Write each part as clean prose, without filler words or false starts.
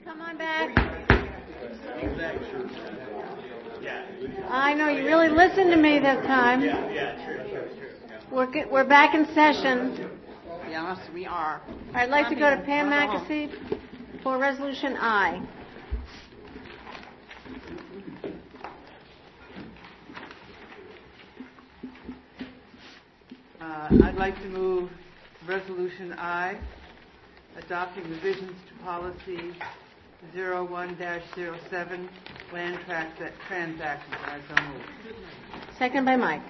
Come on back. I know you really listened to me this time. We're back in session. Yes, we are. I'd like to go to Pam McAfee for Resolution I. I'd like to move Resolution I, adopting revisions to Policy 01-07, land transactions. I so move. Second by Mike.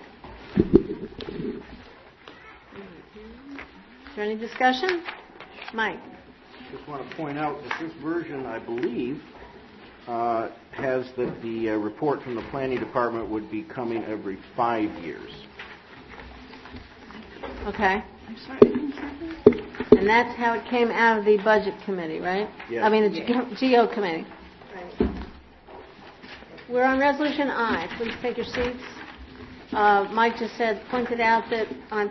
Is there any discussion? Mike. Just want to point out that this version, I believe, has that the report from the Planning Department would be coming every 5 years. Okay. I'm sorry, I didn't say that. And that's how it came out of the Budget Committee, right? Yes. I mean, the GO Committee. Right. We're on Resolution I. Please take your seats. Mike just pointed out that on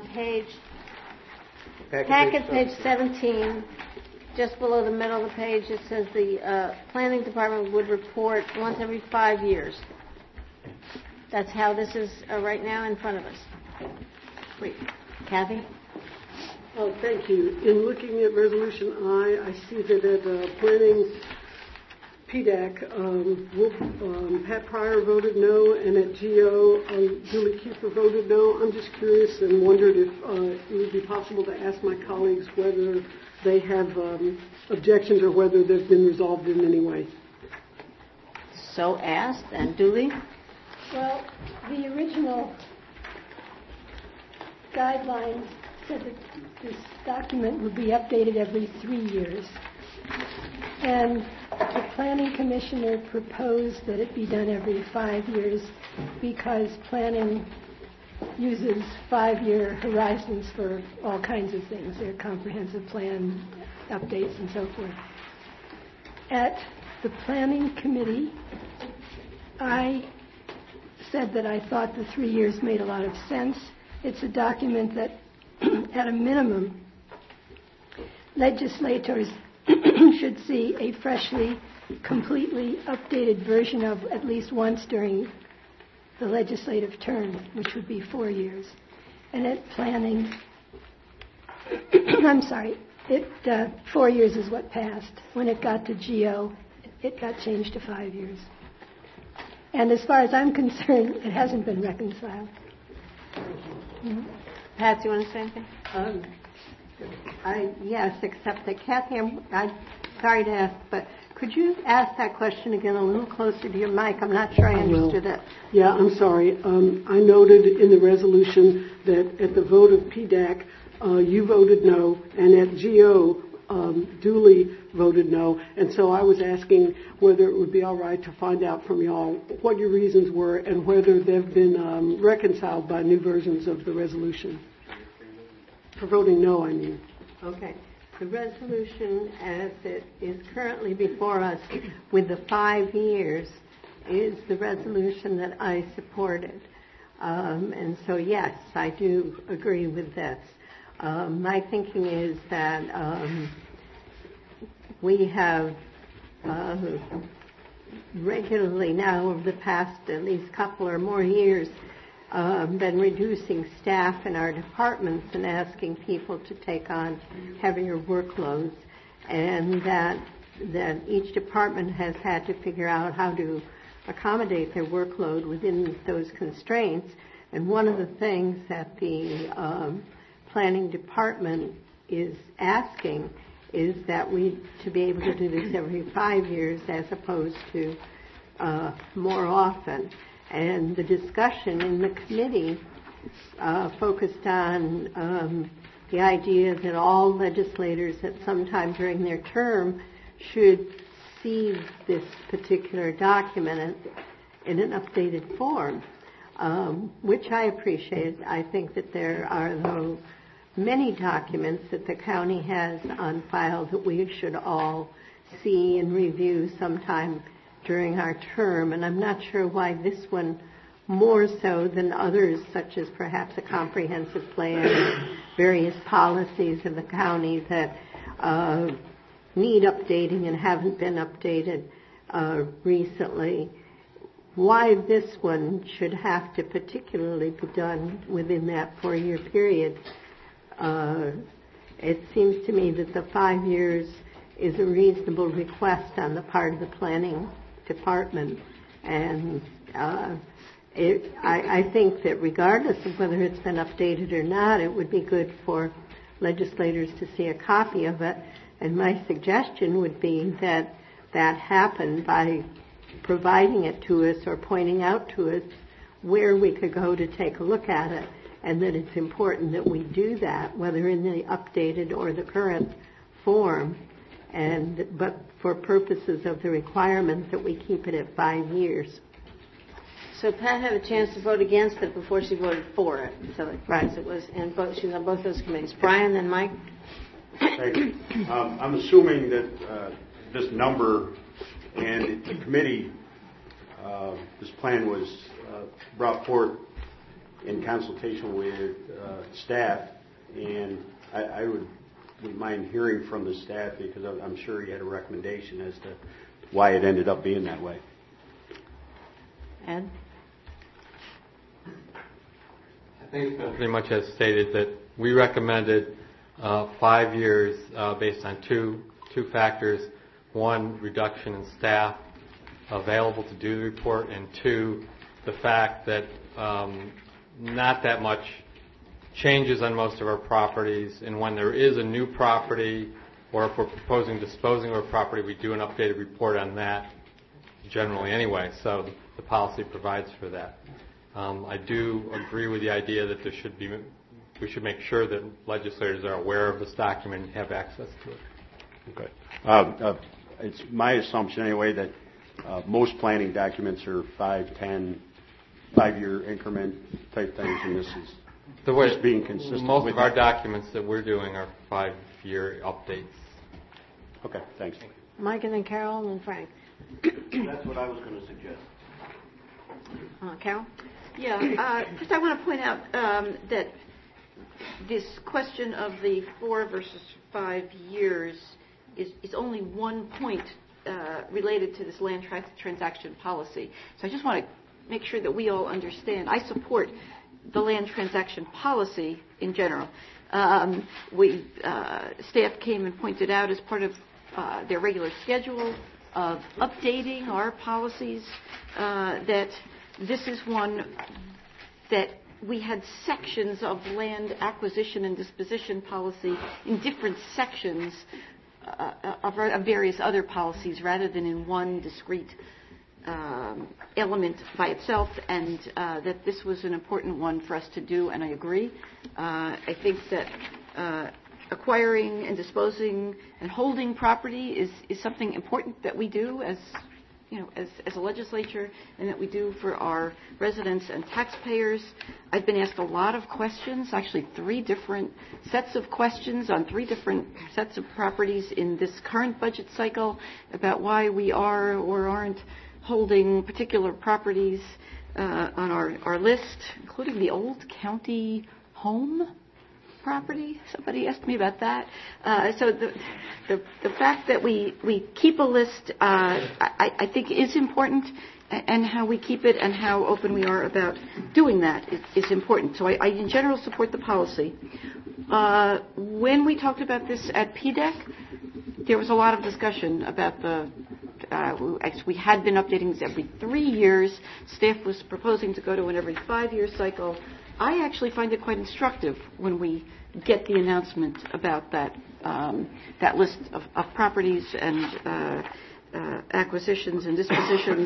packet page 17, just below the middle of the page, it says the Planning Department would report once every 5 years. That's how this is right now in front of us. Great. Kathy? Oh, thank you. In looking at Resolution I see that at Planning PDAC, Pat Pryor voted no, and at GO, Julie Kiefer voted no. I'm just curious and wondered if it would be possible to ask my colleagues whether they have objections or whether they've been resolved in any way. So asked. And Julie? Well, the original guidelines said that this document would be updated every 3 years. And the Planning Commissioner proposed that it be done every 5 years because planning uses 5-year horizons for all kinds of things, their comprehensive plan updates and so forth. At the Planning Committee, I said that I thought the 3 years made a lot of sense. It's a document that, at a minimum, legislators should see a freshly, completely updated version of at least once during the legislative term, which would be 4 years. And at planning, 4 years is what passed. When it got to GO, it got changed to 5 years. And as far as I'm concerned, it hasn't been reconciled. Mm-hmm. Pat, do you want to say anything? Yes, except that Kathy, I'm sorry to ask, but could you ask that question again a little closer to your mic? I'm not sure I understood it. Yeah, I'm sorry. I noted in the resolution that at the vote of PDAC, you voted no, and at GO, Dooley voted no. And so I was asking whether it would be all right to find out from y'all what your reasons were and whether they've been reconciled by new versions of the resolution. For voting no, I mean. Okay. The resolution as it is currently before us with the 5 years is the resolution that I supported. And so, yes, I do agree with this. My thinking is that we have regularly now over the past at least couple or more years been reducing staff in our departments and asking people to take on heavier workloads, and that each department has had to figure out how to accommodate their workload within those constraints. And one of the things that the planning department is asking is that we to be able to do this every 5 years as opposed to more often. And the discussion in the committee focused on the idea that all legislators at some time during their term should see this particular document in an updated form, which I appreciate. I think that there are, though, many documents that the county has on file that we should all see and review sometime during our term, and I'm not sure why this one more so than others, such as perhaps a comprehensive plan, various policies of the county that need updating and haven't been updated recently. Why this one should have to particularly be done within that 4-year period. It seems to me that the 5 years is a reasonable request on the part of the planning department. And I think that regardless of whether it's been updated or not, it would be good for legislators to see a copy of it. And my suggestion would be that that happen by providing it to us or pointing out to us where we could go to take a look at it, and that it's important that we do that, whether in the updated or the current form, but for purposes of the requirement that we keep it at 5 years. So Pat had a chance to vote against it before she voted for it. So Right. it was, and she was on both those committees. Brian, then Mike. Thank you. I'm assuming that this number and the committee, this plan was brought forth in consultation with staff, and I wouldn't mind hearing from the staff, because I'm sure you had a recommendation as to why it ended up being that way. Ed? I think pretty much as stated that we recommended 5 years based on two factors. One, reduction in staff available to do the report, and two, the fact that not that much changes on most of our properties, and when there is a new property or if we're proposing disposing of a property, we do an updated report on that generally anyway, so the policy provides for that. I do agree with the idea that we should make sure that legislators are aware of this document and have access to it. Okay. It's my assumption anyway that most planning documents are 5, 10, 5-year increment type things, and this is just being consistent. Most with of our that. documents that we're doing are 5-year updates. Okay, thanks. Mike, and then Carol, and then Frank. That's what I was going to suggest. Carol? Yeah, first I want to point out that this question of the 4 versus 5 years is only one point related to this land transaction policy. So I just want to make sure that we all understand. I support the land transaction policy in general. Staff came and pointed out as part of their regular schedule of updating our policies that this is one that we had sections of land acquisition and disposition policy in different sections of various other policies rather than in one discrete element by itself, and that this was an important one for us to do, and I agree. I think that acquiring and disposing and holding property is something important that we do as a legislature, and that we do for our residents and taxpayers. I've been asked a lot of questions, actually 3 different sets of questions on 3 different sets of properties in this current budget cycle about why we are or aren't holding particular properties on our list, including the old county home property. Somebody asked me about that. So the fact that we keep a list, I think, is important, and how we keep it and how open we are about doing that is important. So I in general support the policy. When we talked about this at PDEC, there was a lot of discussion about we had been updating this every 3 years. Staff was proposing to go to an every 5-year cycle. I actually find it quite instructive when we get the announcement about that list of properties and acquisitions and dispositions.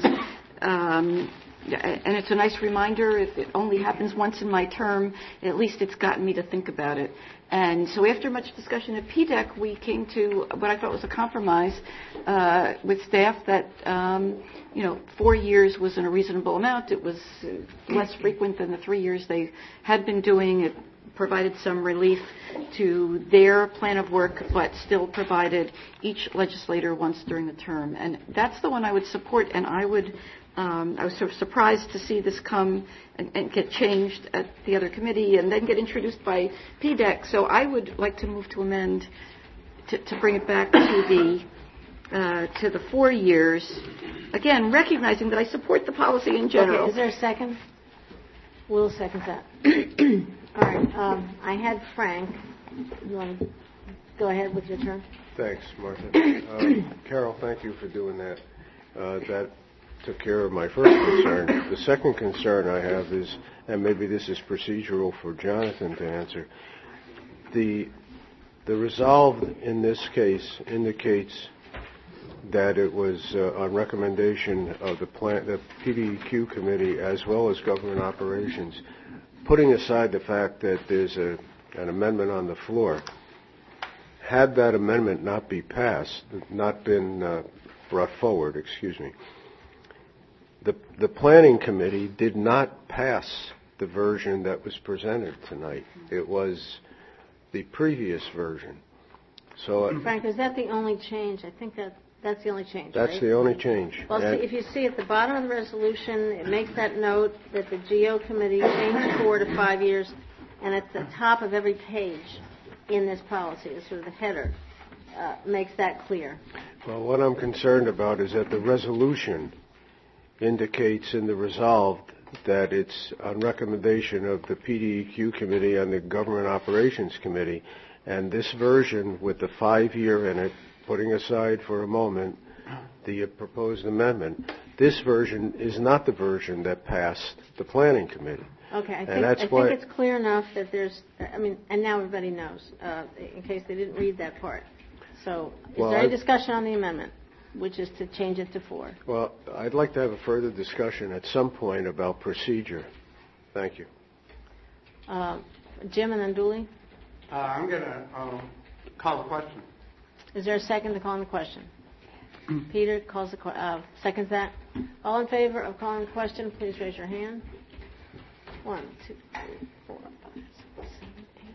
And it's a nice reminder. If it only happens once in my term, at least it's gotten me to think about it. And so after much discussion at PDEC, we came to what I thought was a compromise with staff that 4 years was a reasonable amount. It was less frequent than the 3 years they had been doing. It provided some relief to their plan of work, but still provided each legislator once during the term. And that's the one I would support, and I was sort of surprised to see this come and get changed at the other committee and then get introduced by PDEC. So I would like to move to amend to bring it back to the 4 years. Again, recognizing that I support the policy in general. Okay, is there a second? Will seconds that. All right. I had Frank. You want to go ahead with your turn? Thanks, Martha. Carol, thank you for doing that. That took care of my first concern. The second concern I have is, and maybe this is procedural for Jonathan to answer, the resolve in this case indicates that it was on recommendation of the PDEQ committee as well as government operations, putting aside the fact that there's an amendment on the floor. Had that amendment not been brought forward, the planning committee did not pass the version that was presented tonight. It was the previous version. So, Frank, is that the only change? I think that's the only change. That's right? the only change. Well, see, if you see at the bottom of the resolution, it makes that note that the GO committee changed 4 to 5 years, and at the top of every page in this policy, it's sort of the header, makes that clear. Well, what I'm concerned about is that the resolution indicates in the resolve that it's on recommendation of the PDEQ committee and the Government Operations Committee, and this version with the 5-year in it, putting aside for a moment the proposed amendment, this version is not the version that passed the Planning Committee. Okay, I think it's clear enough that and now everybody knows, in case they didn't read that part. So, is there any discussion on the amendment, which is to change it to 4? Well, I'd like to have a further discussion at some point about procedure. Thank you. Jim and then Dooley? I'm going to call the question. Is there a second to calling the question? Peter calls seconds that. All in favor of calling the question, please raise your hand. 1, 2, 3, 4, 5, 6, 7,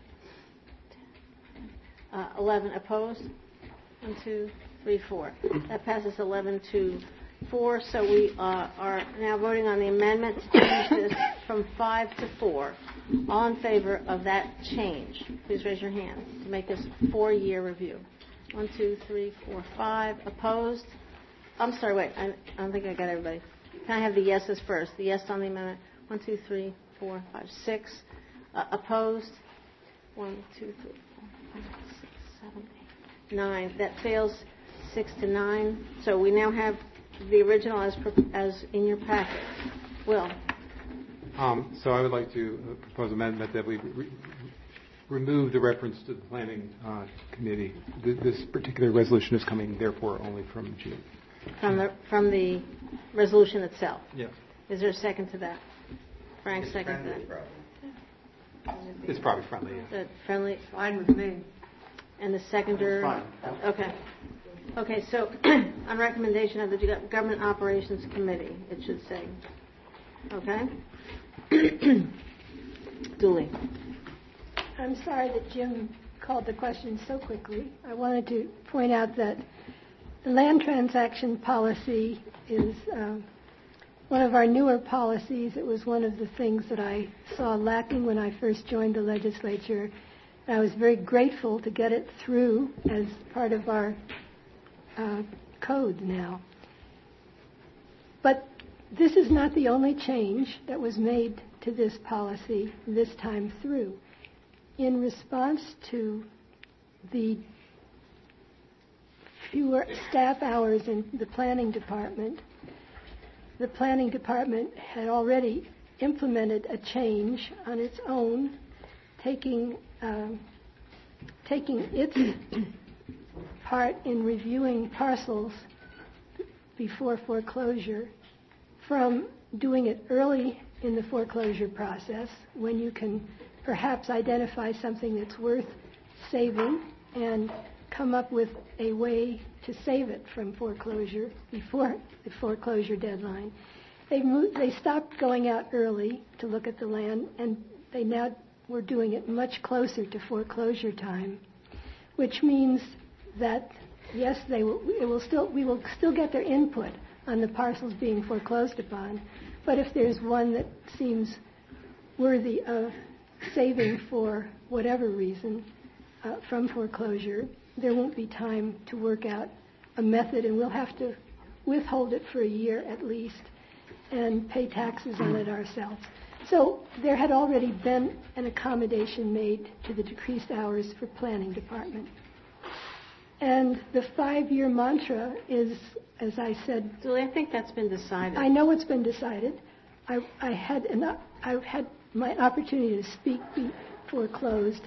8, 10, 11 opposed. 1, 2, 3, 4. That passes 11 to 4. So we are now voting on the amendment to change this from 5 to 4. All in favor of that change, please raise your hand to make this 4-year review. 1, 2, 3, 4, 5. Opposed? I'm sorry, wait. I don't think I got everybody. Can I have the yeses first? The yes on the amendment. 1, 2, 3, 4, 5, 6. Opposed? 1, 2, 3, 4, 5, 6, 7, 8, 9. That fails 6 to 9. So we now have the original as in your packet. Will? So I would like to propose an amendment that we remove the reference to the Planning Committee. This particular resolution is coming, therefore, only from June. From the resolution itself? Yes. Is there a second to that? Frank, second to that. It's probably friendly. Yeah. Friendly? Fine with me. And the seconder? Fine. Okay. Okay, so on recommendation of the Government Operations Committee, it should say. Okay? Dooley. I'm sorry that Jim called the question so quickly. I wanted to point out that the land transaction policy is one of our newer policies. It was one of the things that I saw lacking when I first joined the legislature. And I was very grateful to get it through as part of our code now. But this is not the only change that was made to this policy this time through. In response to the fewer staff hours in the planning department had already implemented a change on its own, taking its part in reviewing parcels before foreclosure from doing it early in the foreclosure process when you can perhaps identify something that's worth saving and come up with a way to save it from foreclosure before the foreclosure deadline. They stopped going out early to look at the land, and they now were doing it much closer to foreclosure time, which means that, yes, we will still get their input on the parcels being foreclosed upon, but if there's one that seems worthy of saving for whatever reason from foreclosure, there won't be time to work out a method, and we'll have to withhold it for a year at least and pay taxes on it ourselves. So there had already been an accommodation made to the decreased hours for planning department. And the 5-year mantra is, as I said... Julie, I think that's been decided. I know it's been decided. I had my opportunity to speak before closed.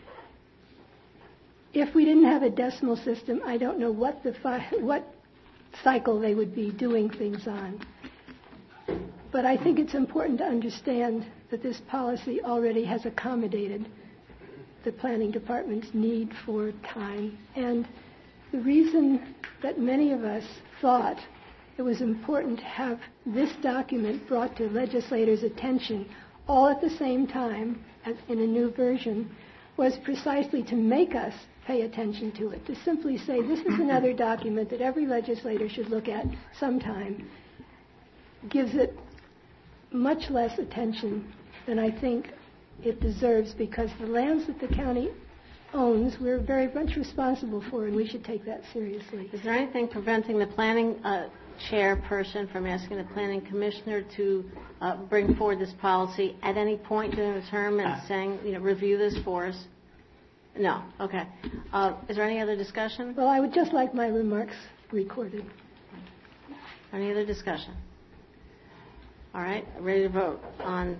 If we didn't have a decimal system, I don't know what cycle they would be doing things on. But I think it's important to understand that this policy already has accommodated the planning department's need for time. And the reason that many of us thought it was important to have this document brought to legislators' attention all at the same time as in a new version was precisely to make us pay attention to it, to simply say this is another document that every legislator should look at sometime, gives it much less attention than I think it deserves, because the lands that the county owns, we're very much responsible for, and we should take that seriously. Is there anything preventing the planning chairperson from asking the planning commissioner to bring forward this policy at any point during the term and saying, review this for us? No. Okay. Is there any other discussion? Well, I would just like my remarks recorded. Any other discussion? All right. Ready to vote on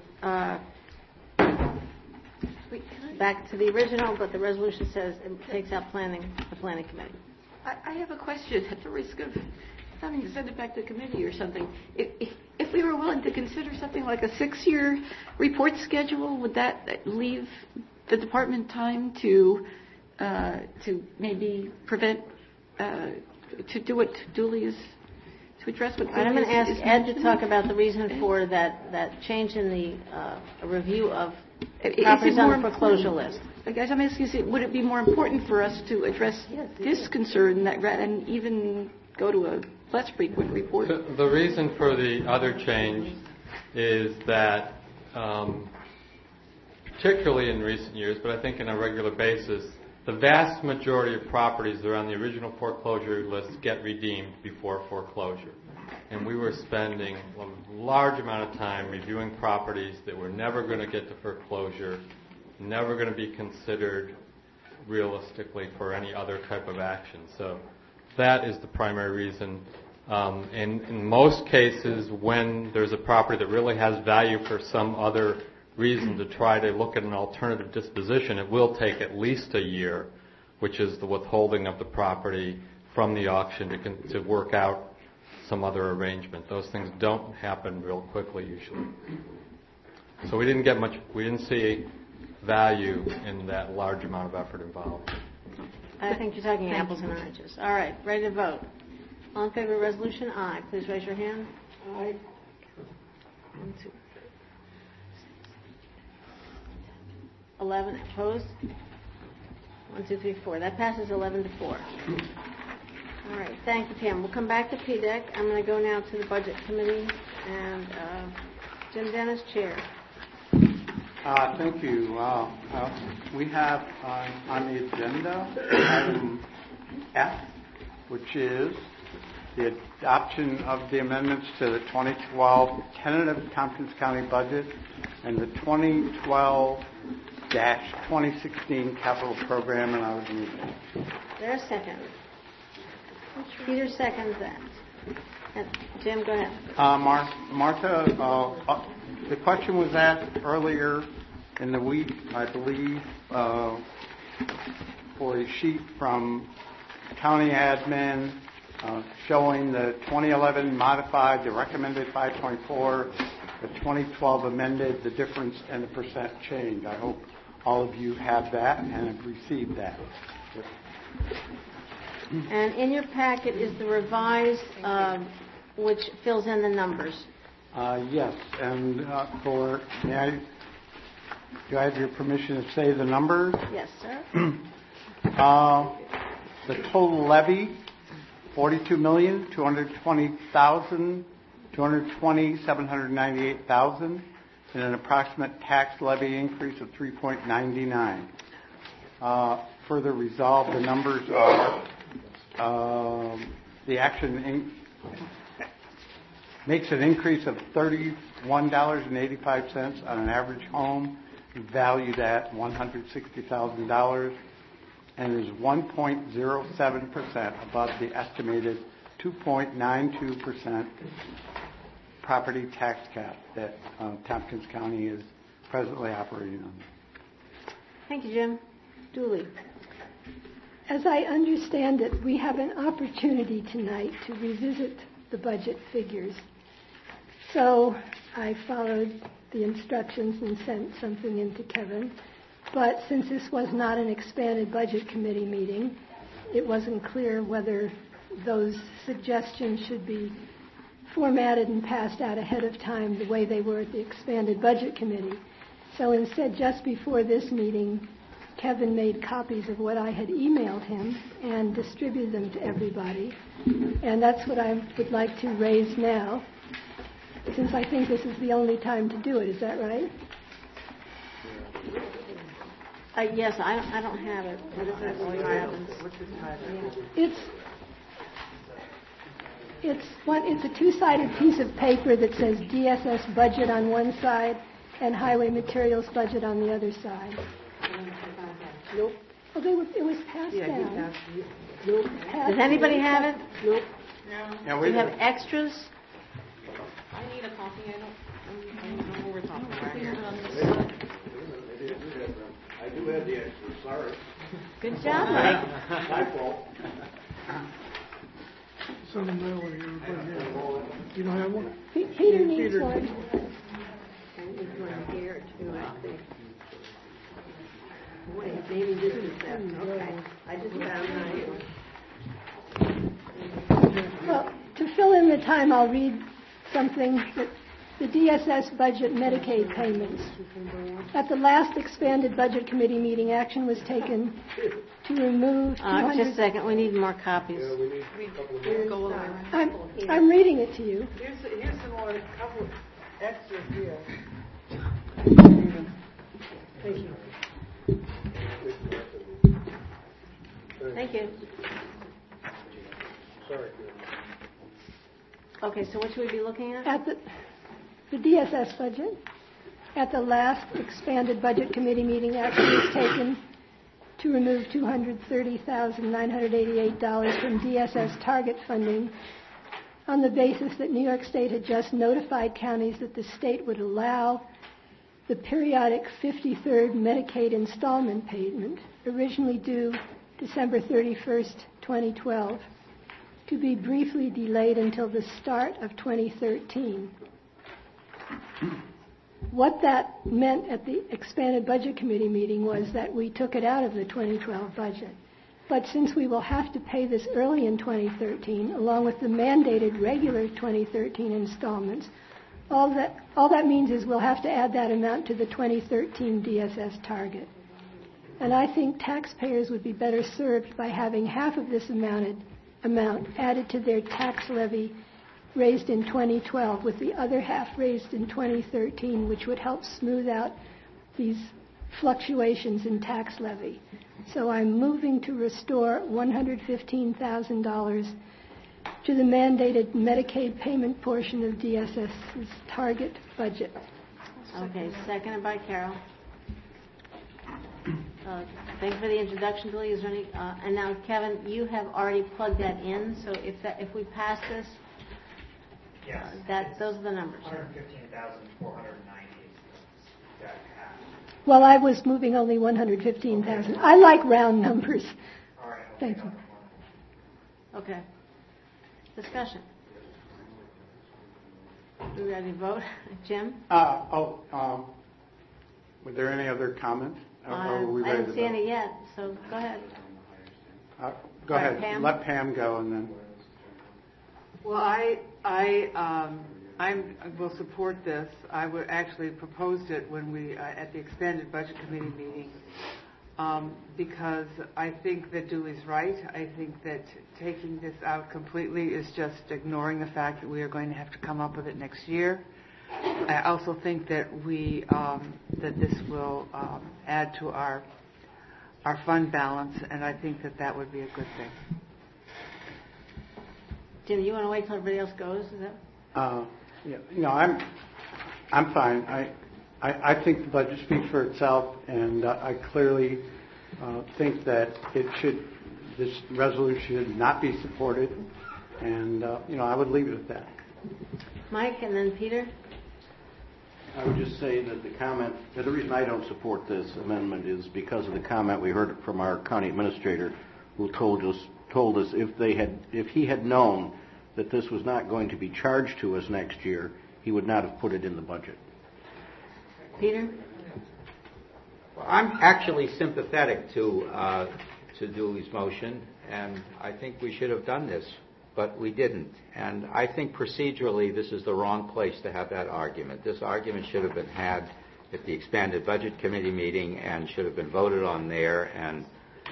back to the original, but the resolution says it takes out the planning committee. I have a question at the risk of having to send it back to committee or something. If we were willing to consider something like a 6-year report schedule, would that leave the department time to maybe prevent, to do what Julie is, to address what I'm going to ask Ed to talk about the reason for that change in the review of properties on the foreclosure list. I guess I'm asking you, would it be more important for us to address this concern and even go to a less frequent report? The reason for the other change is that, particularly in recent years, but I think on a regular basis, the vast majority of properties that are on the original foreclosure list get redeemed before foreclosure. And we were spending a large amount of time reviewing properties that were never going to get to foreclosure, never going to be considered realistically for any other type of action. So that is the primary reason. And in most cases, when there's a property that really has value for some other reason to try to look at an alternative disposition, it will take at least a year, which is the withholding of the property from the auction to work out some other arrangement. Those things don't happen real quickly usually. So we didn't see value in that large amount of effort involved. I think you're talking apples and oranges. All right, ready to vote. All in favor of resolution? Aye. Please raise your hand. Aye. 1, 2, 11 opposed. 1, 2, 3, 4. That passes 11 to 4. All right, thank you, Pam. We'll come back to PDEC. I'm going to go now to the Budget Committee, and Jim Dennis, Chair. Thank you. We have on the agenda item F, which is the adoption of the amendments to the 2012 tentative Tompkins County budget and the 2012-2016 capital program, and I would move it. There's a second. Peter seconds that. And Jim, go ahead. Martha, the question was asked earlier in the week, I believe, for a sheet from county admin showing the 2011 modified, the recommended 5.4, the 2012 amended, the difference and the percent change. I hope all of you have that and have received that. And in your packet is the revised, which fills in the numbers. Yes, and do I have your permission to say the numbers? Yes, sir. The total levy, $42,220,798,000, and an approximate tax levy increase of 3.99. further resolved. The numbers are, the action makes an increase of $31.85 on an average home valued at $160,000 and is 1.07% above the estimated 2.92% property tax cap that Tompkins County is presently operating on. Thank you, Jim. Dooley. As I understand it, we have an opportunity tonight to revisit the budget figures. So I followed the instructions and sent something in to Kevin. But since this was not an expanded budget committee meeting, it wasn't clear whether those suggestions should be formatted and passed out ahead of time the way they were at the expanded budget committee. So instead, just before this meeting, Kevin made copies of what I had emailed him and distributed them to everybody. And that's what I would like to raise now, since I think this is the only time to do it. Is that right? Yes, I don't have it. What is it? What's the title? It's a two-sided piece of paper that says DSS budget on one side and highway materials budget on the other side. Nope. Oh, it was passed down. Nope. Does anybody have it? Nope. No. Do you have extras? I need a copy. I don't know what we're talking about here. I do have the extras, sorry. Good job, Mike. My fault. Send them that way, everybody has. You don't have one? Peter needs one. There's one here too, I think. Wait, maybe this is that. Okay. I just found mine. Well, to fill in the time, I'll read something that the DSS budget Medicaid payments. At the last expanded budget committee meeting, action was taken to remove Just a second. We need more copies. I'm reading it to you. Here's some more, couple extras here. Thank you. Thank you. Sorry. Okay, so what should we be looking at? At the DSS budget, at the last expanded budget committee meeting, action was taken to remove $230,988 from DSS target funding on the basis that New York State had just notified counties that the state would allow the periodic 53rd Medicaid installment payment, originally due December 31st, 2012, to be briefly delayed until the start of 2013. What that meant at the expanded budget committee meeting was that we took it out of the 2012 budget. But since we will have to pay this early in 2013, along with the mandated regular 2013 installments, all that means is we'll have to add that amount to the 2013 DSS target. And I think taxpayers would be better served by having half of this amount added to their tax levy raised in 2012, with the other half raised in 2013, which would help smooth out these fluctuations in tax levy. So I'm moving to restore $115,000 to the mandated Medicaid payment portion of DSS's target budget. Okay, seconded by Carol. Thank you for the introduction, Billy. Is there any? And now, Kevin, you have already plugged that in. So if we pass this, yes, those are the numbers. 115,490 is Well, I was moving only 115,000. I like round numbers. all right. Thank you. Okay. Discussion. Are we ready to vote? Jim? Were there any other comments? I didn't see any yet, so go ahead. Go ahead. Pam? Let Pam go, and then. Well, I will support this. I would actually proposed it when we at the expanded budget committee meeting, because I think that Dooley's right. I think that taking this out completely is just ignoring the fact that we are going to have to come up with it next year. I also think that that this will add to our our fund balance, and I think that that would be a good thing. Jim, you want to wait till everybody else goes? Is that? I'm fine. I think the budget speaks for itself, and I clearly think that this resolution should not be supported, and I would leave it at that. Mike, and then Peter. I would just say that the reason I don't support this amendment is because of the comment we heard from our county administrator, who told us if he had known that this was not going to be charged to us next year, he would not have put it in the budget. Peter? Well, I'm actually sympathetic to Dooley's motion, and I think we should have done this, but we didn't. And I think procedurally this is the wrong place to have that argument. This argument should have been had at the expanded budget committee meeting and should have been voted on there, and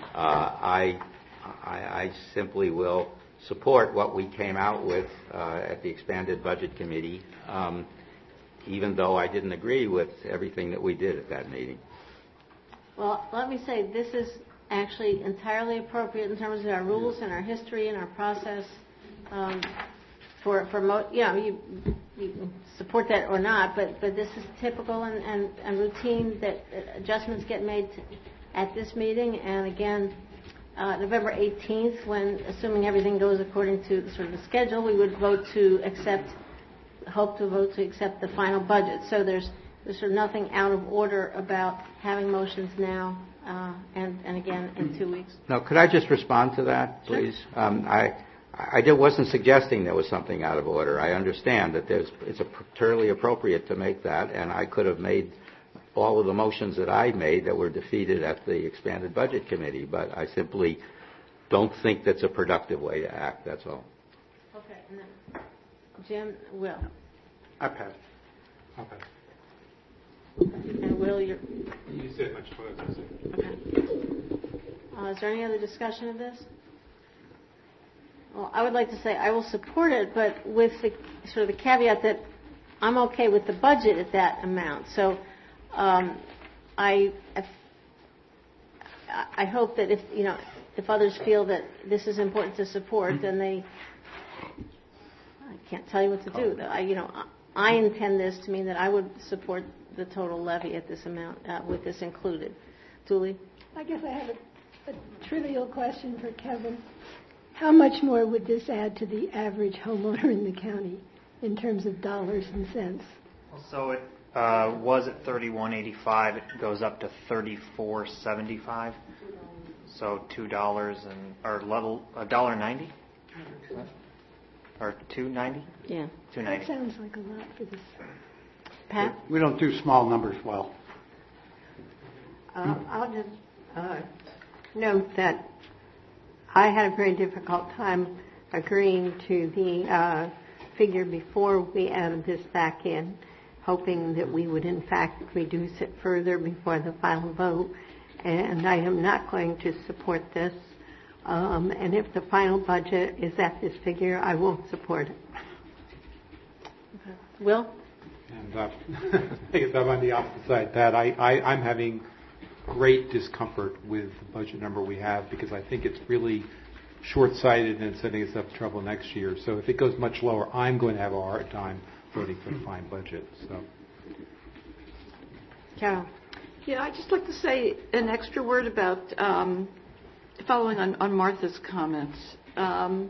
I simply will support what we came out with at the expanded budget committee, even though I didn't agree with everything that we did at that meeting. Well, let me say this is actually entirely appropriate in terms of our rules and our history and our process. You can support that or not, but this is typical and routine that adjustments get made at this meeting, and again, November 18th, when, assuming everything goes according to the schedule, we would hope to accept the final budget. So there's sort of nothing out of order about having motions now and again in 2 weeks. No, could I just respond to that, please? Sure. I wasn't suggesting there was something out of order. I understand that it's totally appropriate to make that, and I could have made all of the motions that I made that were defeated at the expanded budget committee, but I simply don't think that's a productive way to act, that's all. Okay, and then Jim, Will. I pass. I'll pass. And Will, You said much more than I said. Okay. Is there any other discussion of this? Well, I would like to say I will support it, but with the sort of the caveat that I'm okay with the budget at that amount. So I hope that if others feel that this is important to support, then I can't tell you what to do. I intend this to mean that I would support the total levy at this amount with this included. Dooley? I guess I have a trivial question for Kevin. How much more would this add to the average homeowner in the county in terms of dollars and cents? So it was at $31.85. It goes up to $34.75. So $2 or level $1.90 or $2.90. Yeah, $2.90. That sounds like a lot for this. Pat? We don't do small numbers well. I'll just note that I had a very difficult time agreeing to the figure before we added this back in, hoping that we would in fact reduce it further before the final vote. And I am not going to support this. And if the final budget is at this figure, I won't support it. Okay. Will? And I guess I'm on the opposite side, Pat. I'm having great discomfort with the budget number we have because I think it's really short-sighted and setting us up for trouble next year. So if it goes much lower, I'm going to have a hard time voting for the fine budget. So, Carol? Yeah, I'd just like to say an extra word about following on Martha's comments. I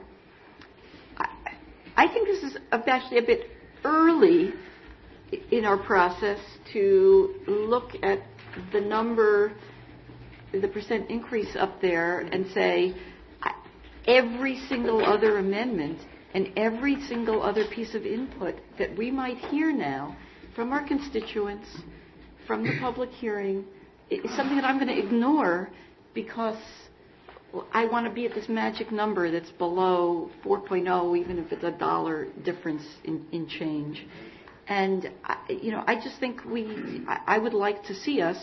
think this is actually a bit early in our process to look at the number, the percent increase up there and say every single other amendment and every single other piece of input that we might hear now from our constituents, from the public hearing, is something that I'm going to ignore because I want to be at this magic number that's below 4.0, even if it's $1 difference in change. And, I just think I would like to see us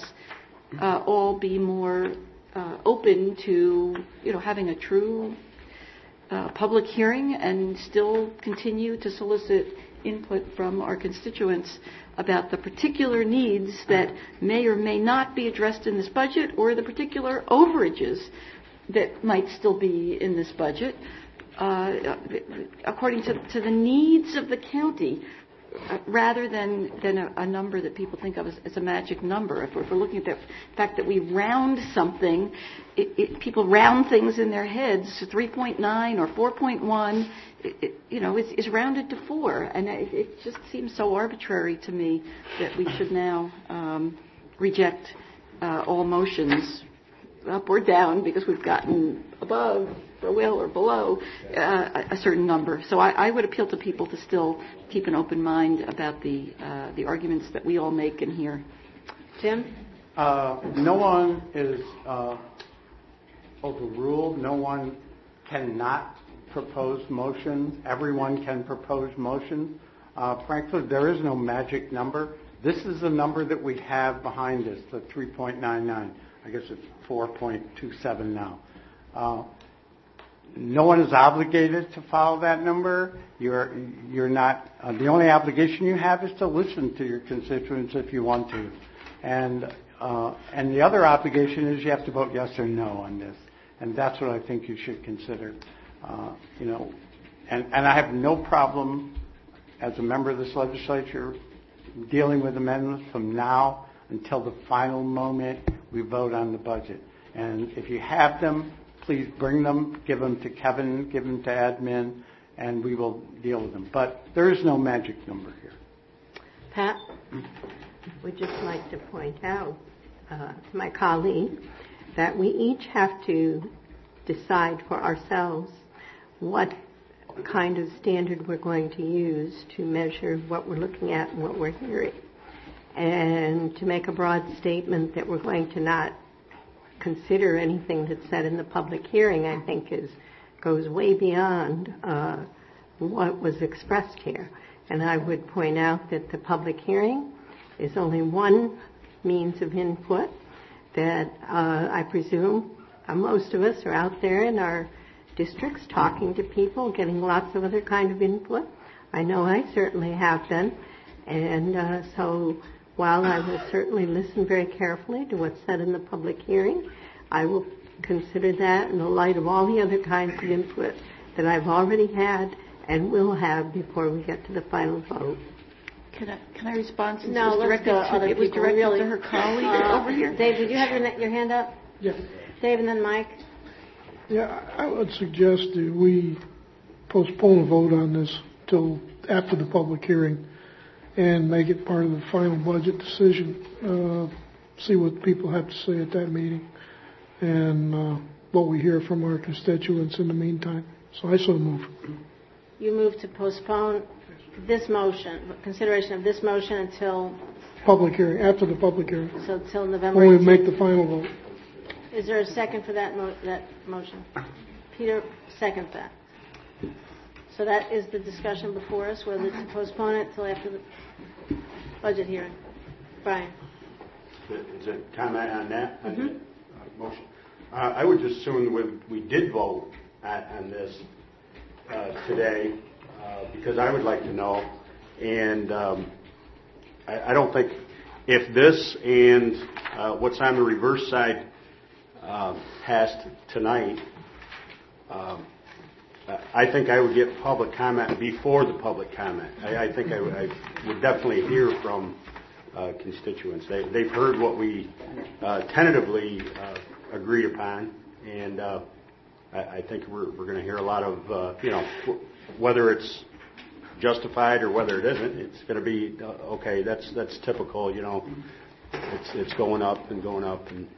all be more open to, having a true public hearing and still continue to solicit input from our constituents about the particular needs that may or may not be addressed in this budget, or the particular overages that might still be in this budget, according to the needs of the county, rather than a number that people think of as a magic number. If we're looking at the fact that we round something, people round things in their heads. 3.9 or 4.1, is rounded to 4, and it just seems so arbitrary to me that we should now reject all motions up or down because we've gotten above or well or below a certain number. So I would appeal to people to still keep an open mind about the arguments that we all make in here. Jim? No one is overruled. No one cannot propose motions. Everyone can propose motions. Frankly, there is no magic number. This is the number that we have behind us, the 3.99. I guess it's 4.27 now. No one is obligated to follow that number. You're not. The only obligation you have is to listen to your constituents if you want to, and the other obligation is you have to vote yes or no on this, and that's what I think you should consider. And I have no problem as a member of this legislature dealing with amendments from now until the final moment we vote on the budget. And if you have them, please bring them, give them to Kevin, give them to admin, and we will deal with them. But there is no magic number here. Pat? Would just like to point out to my colleague that we each have to decide for ourselves what kind of standard we're going to use to measure what we're looking at and what we're hearing. And to make a broad statement that we're going to not consider anything that's said in the public hearing, I think goes way beyond what was expressed here. And I would point out that the public hearing is only one means of input, that I presume most of us are out there in our districts talking to people, getting lots of other kind of input. I know I certainly have been. And so while I will certainly listen very carefully to what's said in the public hearing, I will consider that in the light of all the other kinds of input that I've already had and will have before we get to the final vote. Can I respond? Since No, it was directed to her colleague over here. Dave, did you have your hand up? Yes. Dave and then Mike. Yeah, I would suggest that we postpone a vote on this till after the public hearing and make it part of the final budget decision. See what people have to say at that meeting and what we hear from our constituents in the meantime. So I so move. You move to postpone this motion, consideration of this motion until public hearing, after the public hearing. So until November 18th. When we make the final vote. Is there a second for that motion? Peter, second that. So that is the discussion before us, whether to postpone it until after the budget hearing. Brian. Is it comment on that motion? I would just assume we did vote on this today because I would like to know, and I don't think if this and what's on the reverse side passed tonight, I think I would get public comment before the public comment. I think I would definitely hear from constituents. They've heard what we tentatively agreed upon, and I think we're going to hear a lot of, whether it's justified or whether it isn't, it's going to be, okay, that's typical, it's going up and going up. And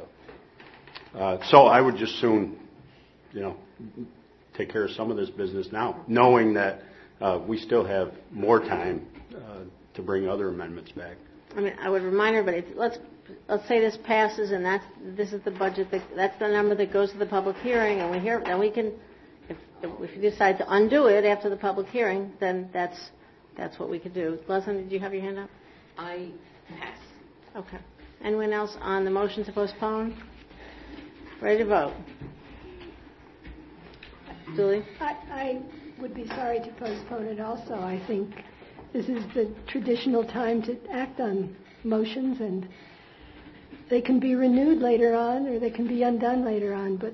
so I would just soon, take care of some of this business now, knowing that we still have more time to bring other amendments back. I mean, I would remind everybody, let's say this passes and this is the budget, that's the number that goes to the public hearing, and then we can, if you decide to undo it after the public hearing, then that's what we could do. Leslie, did you have your hand up? I pass. Okay. Anyone else on the motion to postpone? Ready to vote? Dooley? I would be sorry to postpone it also. I think this is the traditional time to act on motions, and they can be renewed later on or they can be undone later on. But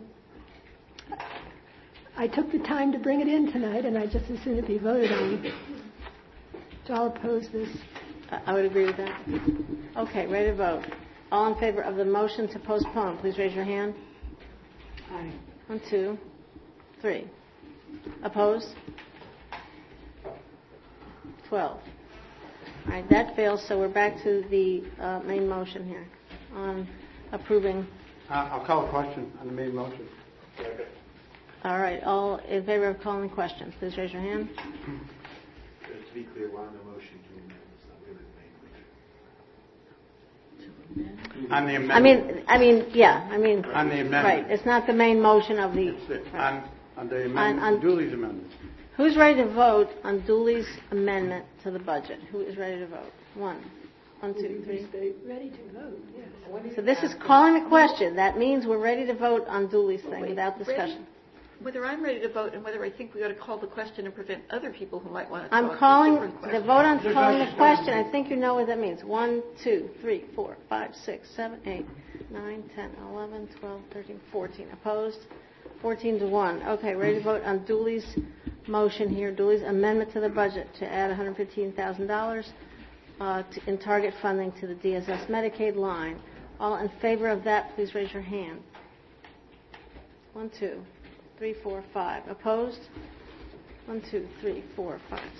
I took the time to bring it in tonight, and I just as soon it be voted on. So I'll oppose this. I would agree with that. Okay, ready to vote. All in favor of the motion to postpone, please raise your hand. Aye. 1, 2, 3. Opposed? 12. All right, that fails, so we're back to the main motion here on approving. I'll call a question on the main motion. All right, all in favor of calling the question, please raise your hand. To be clear, we're on the motion to amend. It's not really the main motion. On the amendment. I mean, yeah. On the amendment. Right, it's not the main motion of the. Right. On the amendment, Dooley's amendment. Who's ready to vote on Dooley's amendment to the budget? Who is ready to vote? 1, 2, 3. Ready to vote, yes. So this is calling the question. That means we're ready to vote on Dooley's thing without discussion. Whether I'm ready to vote and whether I think we ought to call the question and prevent other people who might want to I'm talk calling different the questions. vote on calling the question. I think you know what that means. 1, 2, 3, 4, 5, 6, 7, 8, 9, 10, 11, 12, 13, 14. Opposed? 14 to 1. Okay, ready to vote on Dooley's motion here, Dooley's amendment to the budget to add $115,000 in target funding to the DSS Medicaid line. All in favor of that, please raise your hand. 1, 2, 3, 4, 5. Opposed? 1, 2, 3, 4, 5, 6.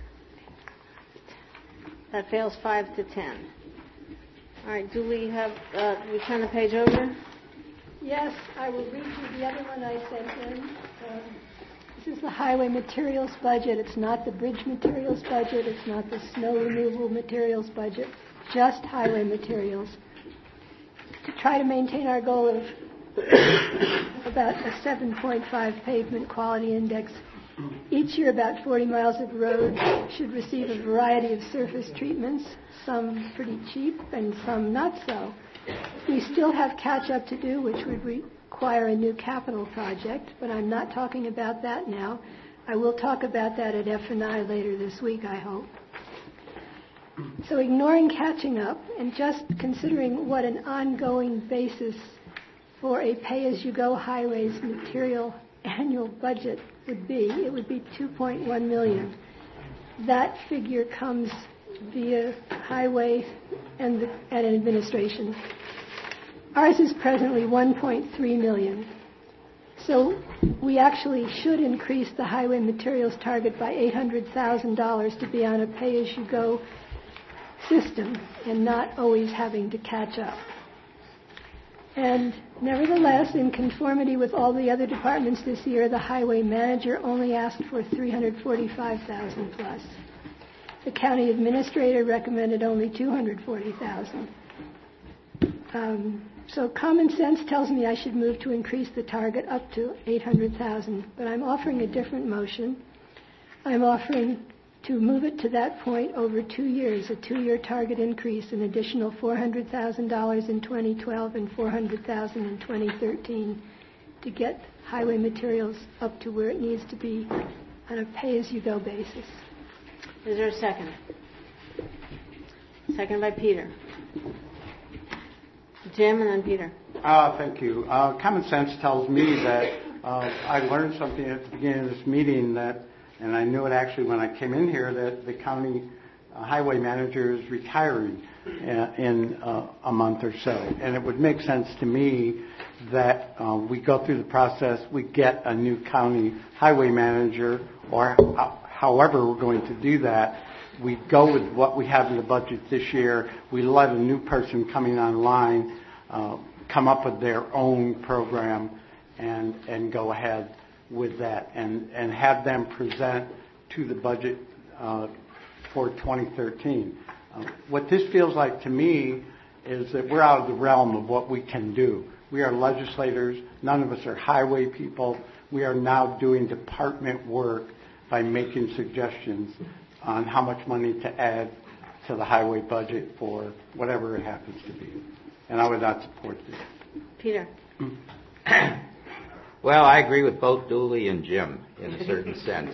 That fails 5 to 10. All right, Dooley, you have we turn the page over. Yes, I will read you the other one I sent in. This is the highway materials budget. It's not the bridge materials budget. It's not the snow removal materials budget. Just highway materials. To try to maintain our goal of about a 7.5 pavement quality index, each year about 40 miles of road should receive a variety of surface treatments, some pretty cheap and some not so. We still have catch-up to do, which would require a new capital project, but I'm not talking about that now. I will talk about that at F&I later this week, I hope. So ignoring catching up and just considering what an ongoing basis for a pay-as-you-go highways material annual budget would be, it would be $2.1 million. That figure comes via highway and administration. Ours is presently $1.3 million. So we actually should increase the highway materials target by $800,000 to be on a pay-as-you-go system and not always having to catch up. And nevertheless, in conformity with all the other departments this year, the highway manager only asked for $345,000 plus. The county administrator recommended only $240,000. So common sense tells me I should move to increase the target up to $800,000, but I'm offering a different motion. I'm offering to move it to that point over 2 years, a 2-year target increase, an additional $400,000 in 2012 and $400,000 in 2013 to get highway materials up to where it needs to be on a pay-as-you-go basis. Is there a second? Second by Peter. Jim and then Peter. Thank you. Common sense tells me that I learned something at the beginning of this meeting that, and I knew it actually when I came in here, that the county highway manager is retiring in a month or so. And it would make sense to me that we go through the process, we get a new county highway manager, or however we're going to do that. We go with what we have in the budget this year. We let a new person coming online come up with their own program and go ahead with that and have them present to the budget for 2013. What this feels like to me is that we're out of the realm of what we can do. We are legislators. None of us are highway people. We are now doing department work by making suggestions on how much money to add to the highway budget for whatever it happens to be. And I would not support this. Peter. Well, I agree with both Dooley and Jim in a certain sense.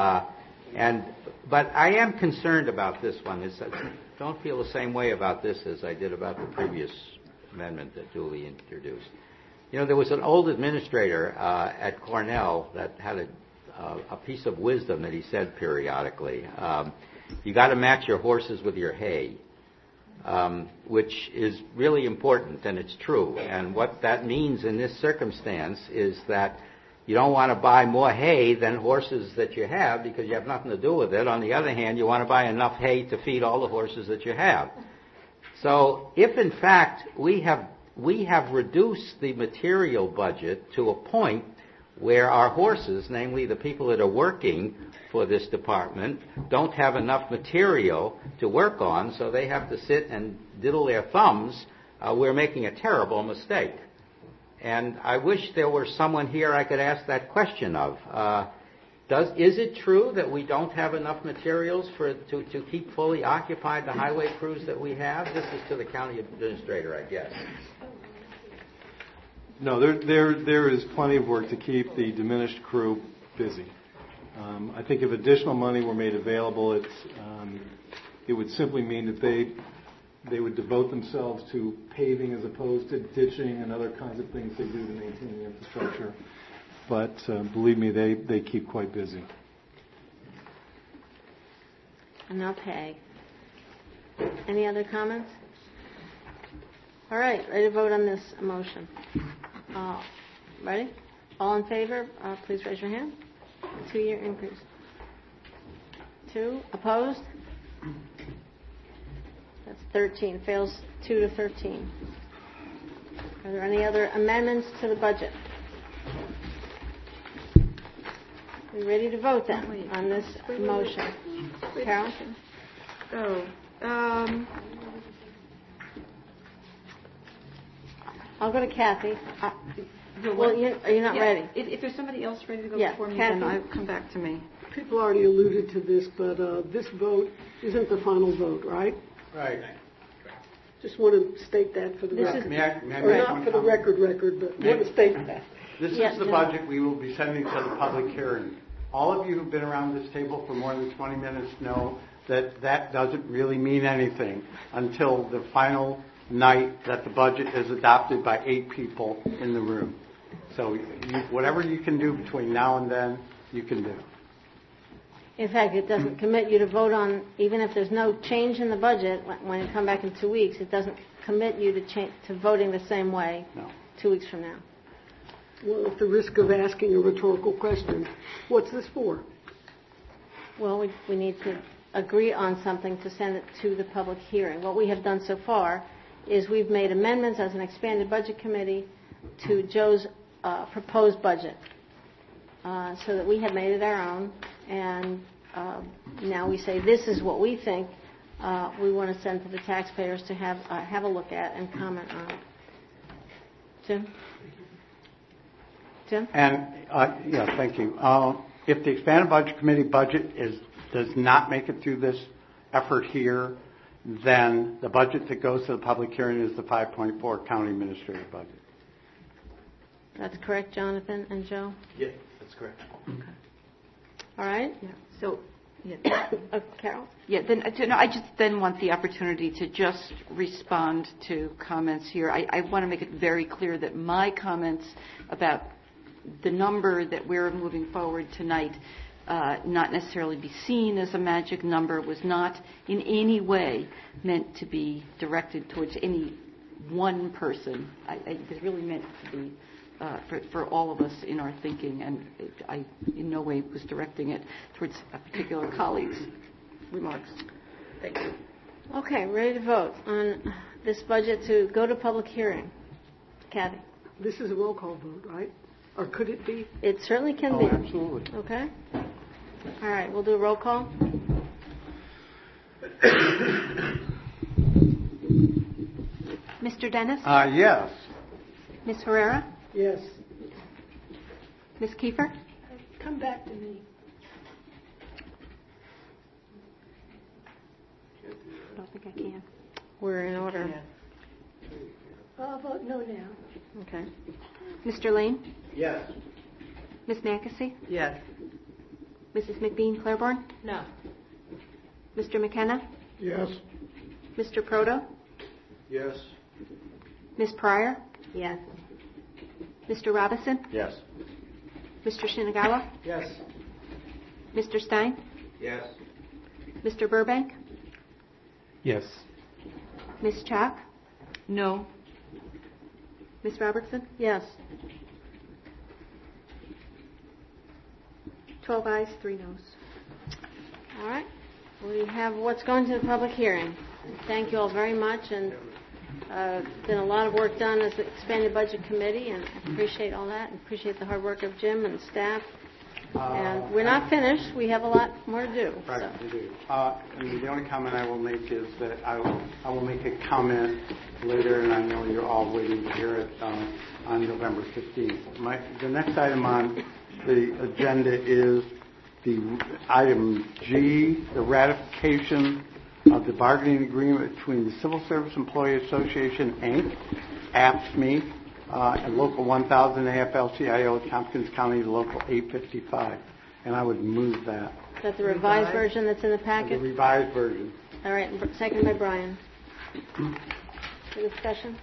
But I am concerned about this one. I don't feel the same way about this as I did about the previous amendment that Dooley introduced. You know, there was an old administrator at Cornell that had a piece of wisdom that he said periodically. You got to match your horses with your hay. Which is really important, and it's true. And what that means in this circumstance is that you don't want to buy more hay than horses that you have because you have nothing to do with it. On the other hand, you want to buy enough hay to feed all the horses that you have. So if in fact we have reduced the material budget to a point where our horses, namely the people that are working for this department, don't have enough material to work on, so they have to sit and diddle their thumbs, we're making a terrible mistake. And I wish there were someone here I could ask that question of. Is it true that we don't have enough materials to keep fully occupied the highway crews that we have? This is to the county administrator, I guess. No, there is plenty of work to keep the diminished crew busy. I think if additional money were made available, it would simply mean that they would devote themselves to paving as opposed to ditching and other kinds of things they do to maintain the infrastructure. But believe me, they keep quite busy. Enough hay. Any other comments? All right, ready to vote on this motion. Ready? All in favor, please raise your hand. 2-year increase. 2. Opposed? That's 13. Fails 2 to 13. Are there any other amendments to the budget? Are we ready to vote then on this motion? Carol? I'll go to Kathy. Well, you're not ready. If there's somebody else ready to go before me, Kathy. then I'll come back to me. People already alluded to this, but this vote isn't the final vote, right? Right. Just want to state that for the record. May I or make not one for the comment? but want to state that. This is the budget we will be sending to the public hearing. All of you who've been around this table for more than 20 minutes know that that doesn't really mean anything until the final night that the budget is adopted by 8 people in the room. So whatever you can do between now and then, you can do. In fact, it doesn't commit you to vote on, even if there's no change in the budget, when you come back in 2 weeks, it doesn't commit you to voting the same way 2 weeks from now. Well, at the risk of asking a rhetorical question, what's this for? Well, we need to agree on something to send it to the public hearing. What we have done so far is we've made amendments as an expanded budget committee to Joe's proposed budget, so that we have made it our own, and now we say this is what we think we want to send to the taxpayers to have a look at and comment on. Jim? And thank you. If the expanded budget committee budget does not make it through this effort here, then the budget that goes to the public hearing is the 5.4 county administrative budget. That's correct, Jonathan and Joe? Yeah, that's correct. Okay. All right. Yeah. So, Carol? Yeah. Then I just then want the opportunity to just respond to comments here. I want to make it very clear that my comments about the number that we're moving forward tonight, not necessarily be seen as a magic number, was not in any way meant to be directed towards any one person. It was really meant to be for all of us in our thinking, and I in no way was directing it towards a particular colleague's remarks. Thank you. Okay, ready to vote on this budget to go to public hearing. Kathy? This is a roll call vote, right? Or could it be? It certainly can be. Absolutely. Okay. All right, we'll do a roll call. Mr. Dennis? Yes. Ms. Herrera? Yes. Ms. Kiefer? Come back to me. I don't think I can. We're in order. I'll vote no now. Okay. Mr. Lane? Yes. Ms. Mackesy? Yes. Mrs. McBean Claiborne? No. Mr. McKenna? Yes. Mr. Proto? Yes. Ms. Pryor? Yes. Mr. Robison? Yes. Mr. Shinagawa? Yes. Mr. Stein? Yes. Mr. Burbank? Yes. Ms. Chalk? No. Ms. Robertson? Yes. 12 ayes, 3 noes. All right. We have what's going to the public hearing. Thank you all very much, and been a lot of work done as the expanded budget committee, and I appreciate all that, and appreciate the hard work of Jim and staff. And we're not finished. We have a lot more to do. Right, So. we do. And the only comment I will make is that I will make a comment later, and I know you're all waiting to hear it on November 15th. The next item on the agenda is the item G, the ratification of the bargaining agreement between the Civil Service Employee Association, Inc., AFSCME, and Local 1000 AFL-CIO, Tompkins County Local 855. And I would move that. Is that the revised version that's in the packet? The revised version. All right. Second by Brian. Any discussion?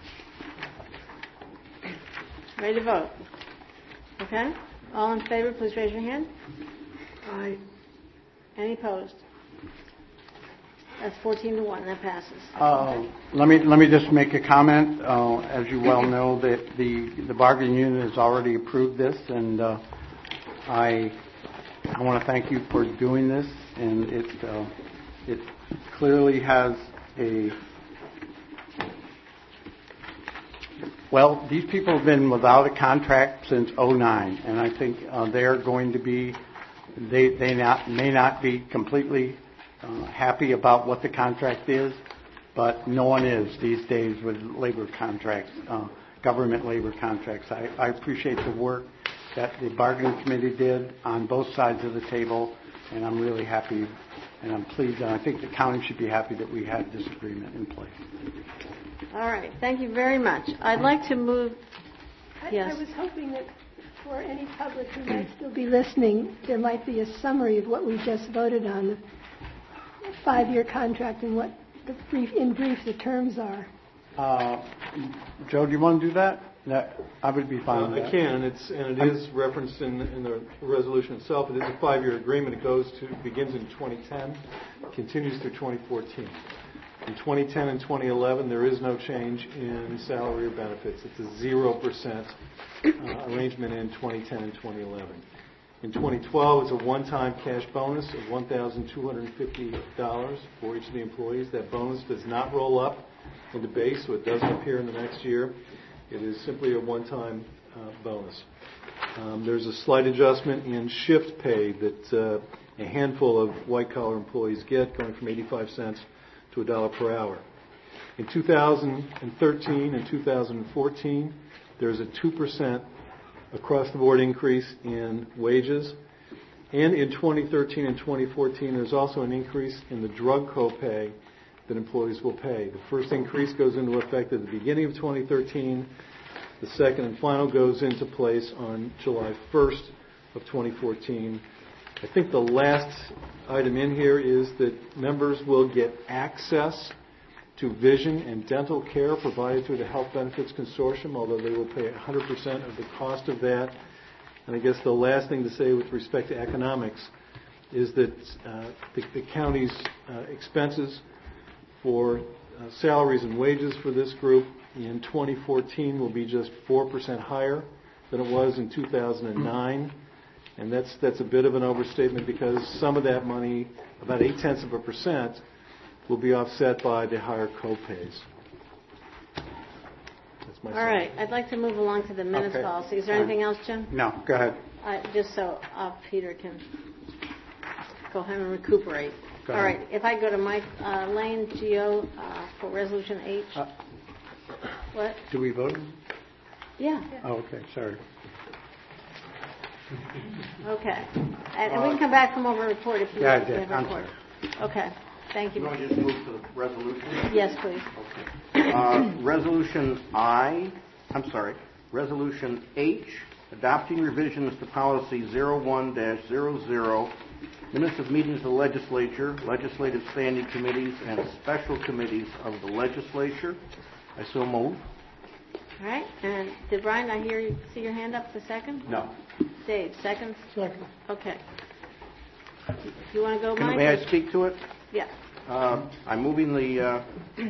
Ready to vote? Okay. All in favor, please raise your hand. Aye. Any opposed? That's 14-1. That passes. Let me just make a comment. As you well know, that the bargaining unit has already approved this, and I want to thank you for doing this. And it clearly has well, these people have been without a contract since '09, and I think they're going to be may not be completely happy about what the contract is, but no one is these days with labor contracts, government labor contracts. I appreciate the work that the bargaining committee did on both sides of the table, and I'm really happy and I'm pleased, and I think the county should be happy that we had this agreement in place. All right. Thank you very much. I'd like to move. Yes. I was hoping that for any public who might still be listening, there might be a summary of what we just voted on, the 5-year contract, and what in brief the terms are. Joe, do you want to do that? I would be fine with that. I can. It is referenced in the resolution itself. It is a 5-year agreement. It begins in 2010, continues through 2014. In 2010 and 2011, there is no change in salary or benefits. It's a 0% arrangement in 2010 and 2011. In 2012, it's a one-time cash bonus of $1,250 for each of the employees. That bonus does not roll up into base, so it doesn't appear in the next year. It is simply a one-time bonus. There's a slight adjustment in shift pay that a handful of white-collar employees get, going from 85 cents to $1 per hour. In 2013 and 2014, there's a 2% across-the-board increase in wages. And in 2013 and 2014, there's also an increase in the drug copay that employees will pay. The first increase goes into effect at the beginning of 2013. The second and final goes into place on July 1st of 2014. I think the last item in here is that members will get access to vision and dental care provided through the Health Benefits Consortium, although they will pay 100% of the cost of that. And I guess the last thing to say with respect to economics is that the county's expenses for salaries and wages for this group in 2014 will be just 4% higher than it was in 2009. And that's a bit of an overstatement because some of that money, about 0.8%, will be offset by the higher co-pays. That's my All right. I'd like to move along to the minutes policy. Is there anything else, Jim? No. Go ahead. Just so Peter can go home and recuperate. Go All ahead. right. If I go to Mike Lane, GO, for Resolution H. What? Do we vote? Yeah. Oh, okay. Sorry. Okay. And we can come back from over report if you Yeah, I want to did. have a report. Okay. Thank you. You want to just move to the resolution? Yes, please. Resolution Resolution H, adopting revisions to policy 01-00, minutes of meetings of the legislature, legislative standing committees, and special committees of the legislature. I so move. All right. And did Brian, I hear you see your hand up for second? No. Dave, second? Second. Okay. You want to go, Mike? May I speak to it? Yeah. I'm moving the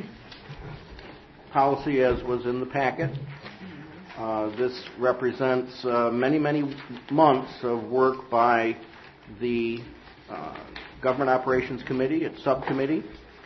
policy as was in the packet. This represents many, many months of work by the Government Operations Committee, its subcommittee.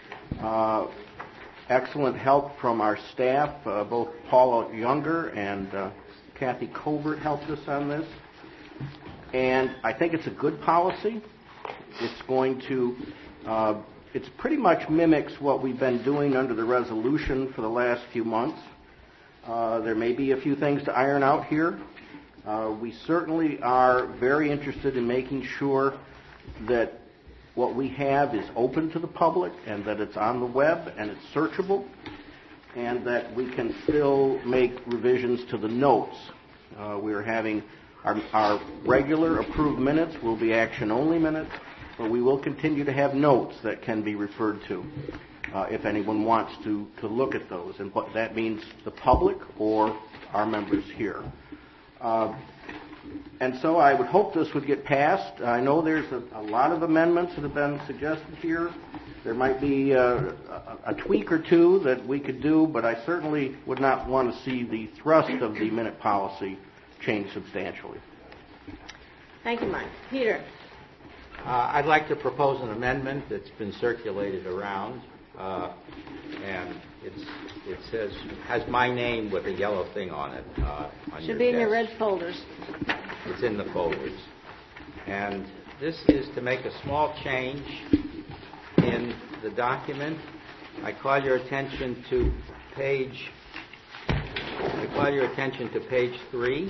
Excellent help from our staff. Both Paula Younger and Kathy Covert helped us on this. And I think it's a good policy. It's going to, it's pretty much mimics what we've been doing under the resolution for the last few months. There may be a few things to iron out here. We certainly are very interested in making sure that what we have is open to the public and that it's on the web and it's searchable and that we can still make revisions to the notes. We are having our regular approved minutes will be action-only minutes, but we will continue to have notes that can be referred to if anyone wants to look at those. And what that means, the public or our members here. And so I would hope this would get passed. I know there's a lot of amendments that have been suggested here. There might be a tweak or two that we could do, but I certainly would not want to see the thrust of the minute policy change substantially. Thank you, Mike. Peter. I'd like to propose an amendment that's been circulated around, and it says has my name with a yellow thing on it. Should be in your red folders. It's in the folders, and this is to make a small change in the document. I call your attention to page 3.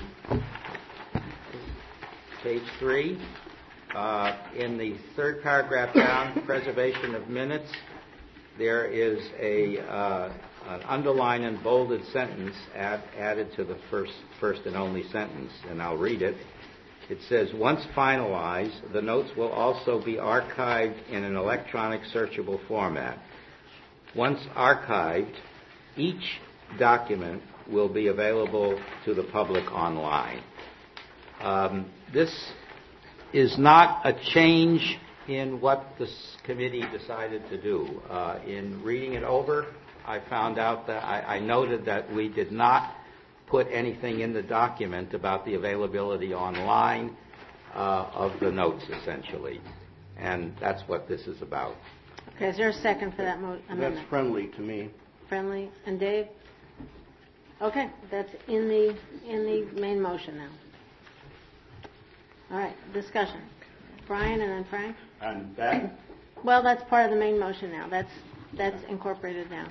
Page 3. In the third paragraph down, preservation of minutes, there is an underlined and bolded sentence added to the first and only sentence, and I'll read it. It says, once finalized, the notes will also be archived in an electronic searchable format. Once archived, each document will be available to the public online. This is not a change in what this committee decided to do. In reading it over, I found out that I noted that we did not put anything in the document about the availability online of the notes, essentially. And that's what this is about. Okay, is there a second for that amendment? That's friendly to me. Friendly. And Dave? Okay, that's in the main motion now. All right, discussion. Brian and then Frank? And that? Well, that's part of the main motion now. That's incorporated now.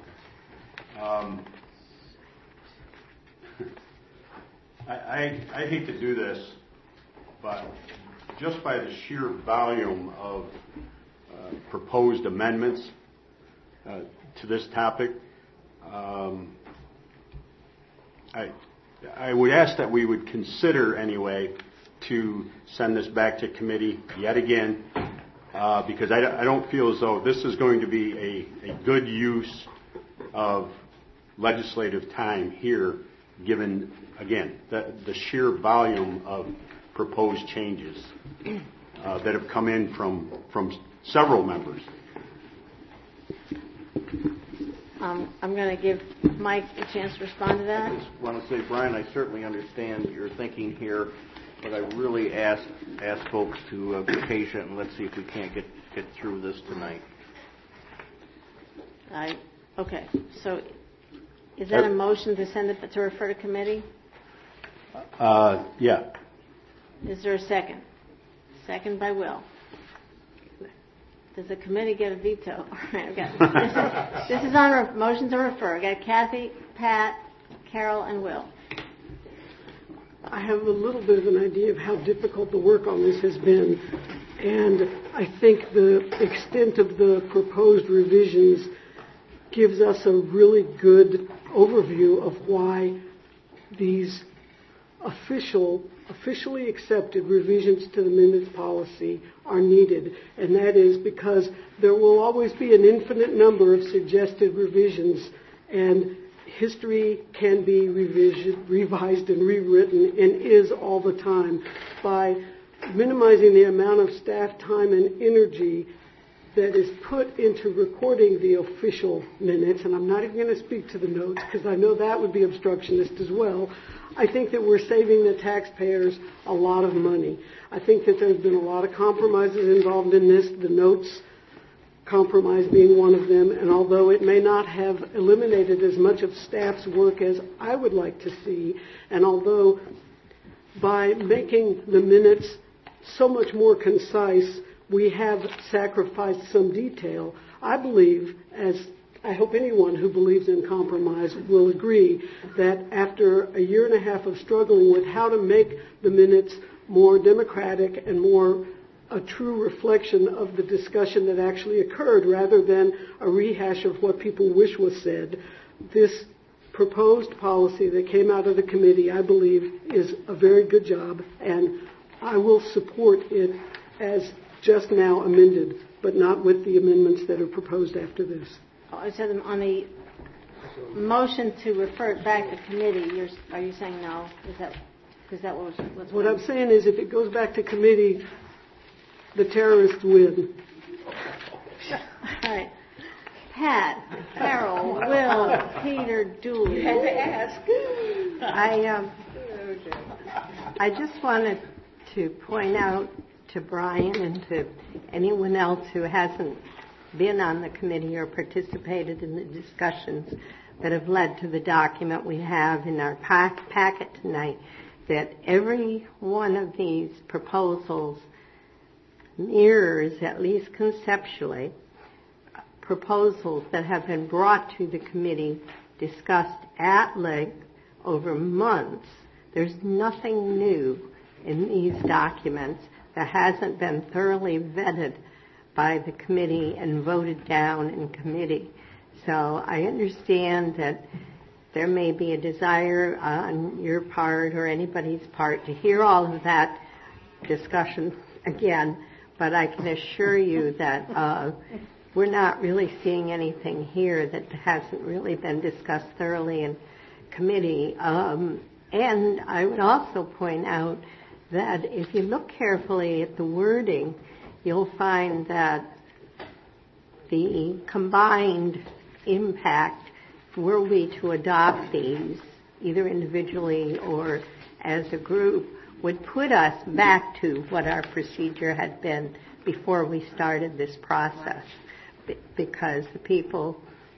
I hate to do this, but just by the sheer volume of proposed amendments to this topic, I would ask that we would consider anyway to send this back to committee yet again, because I don't feel as though this is going to be a good use of legislative time here, given, again, the sheer volume of proposed changes that have come in from several members. I'm going to give Mike a chance to respond to that. I just want to say, Brian, I certainly understand your thinking here, but I really ask folks to be patient and let's see if we can't get through this tonight. Okay, so is that a motion to send it to refer to committee? Yeah. Is there a second? Second by Will. Does the committee get a veto? All right, I've got this is on motion to refer. I got Kathy, Pat, Carol, and Will. I have a little bit of an idea of how difficult the work on this has been, and I think the extent of the proposed revisions gives us a really good overview of why these officially accepted revisions to the minutes policy are needed, and that is because there will always be an infinite number of suggested revisions, and history can be revised and rewritten, and is all the time. By minimizing the amount of staff time and energy that is put into recording the official minutes, and I'm not even going to speak to the notes because I know that would be obstructionist as well, I think that we're saving the taxpayers a lot of money. I think that there's been a lot of compromises involved in this, the notes compromise being one of them, and although it may not have eliminated as much of staff's work as I would like to see, and although by making the minutes so much more concise, we have sacrificed some detail, I believe, as I hope anyone who believes in compromise will agree, that after a year and a half of struggling with how to make the minutes more democratic and more a true reflection of the discussion that actually occurred rather than a rehash of what people wish was said, this proposed policy that came out of the committee, I believe, is a very good job, and I will support it as just now amended, but not with the amendments that are proposed after this. I said on the motion to refer it back to committee, are you saying no? Is that what's what I'm saying is if it goes back to committee, the terrorists win. All right. Pat, Carol, Will, Peter, Dooley. You had to ask. I just wanted to point out to Brian and to anyone else who hasn't been on the committee or participated in the discussions that have led to the document we have in our packet tonight, that every one of these proposals mirrors, at least conceptually, proposals that have been brought to the committee, discussed at length over months. There's nothing new in these documents that hasn't been thoroughly vetted by the committee and voted down in committee. So I understand that there may be a desire on your part or anybody's part to hear all of that discussion again, but I can assure you that we're not really seeing anything here that hasn't really been discussed thoroughly in committee. And I would also point out that if you look carefully at the wording, you'll find that the combined impact, were we to adopt these, either individually or as a group, would put us back to what our procedure had been before we started this process. Because the people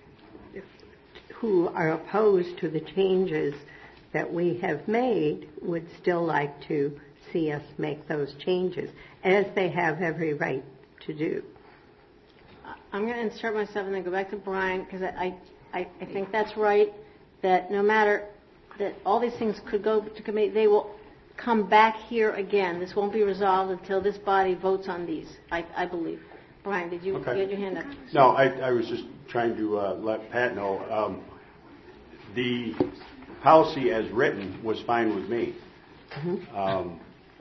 who are opposed to the changes that we have made would still like to see us make those changes, as they have every right to do. I'm going to insert myself and then go back to Brian, because I think that's right, that no matter that all these things could go to committee, they will come back here again. This won't be resolved until this body votes on these, I believe. Brian, did you get your hand up? No, I was just trying to let Pat know. The policy as written was fine with me. Mm-hmm.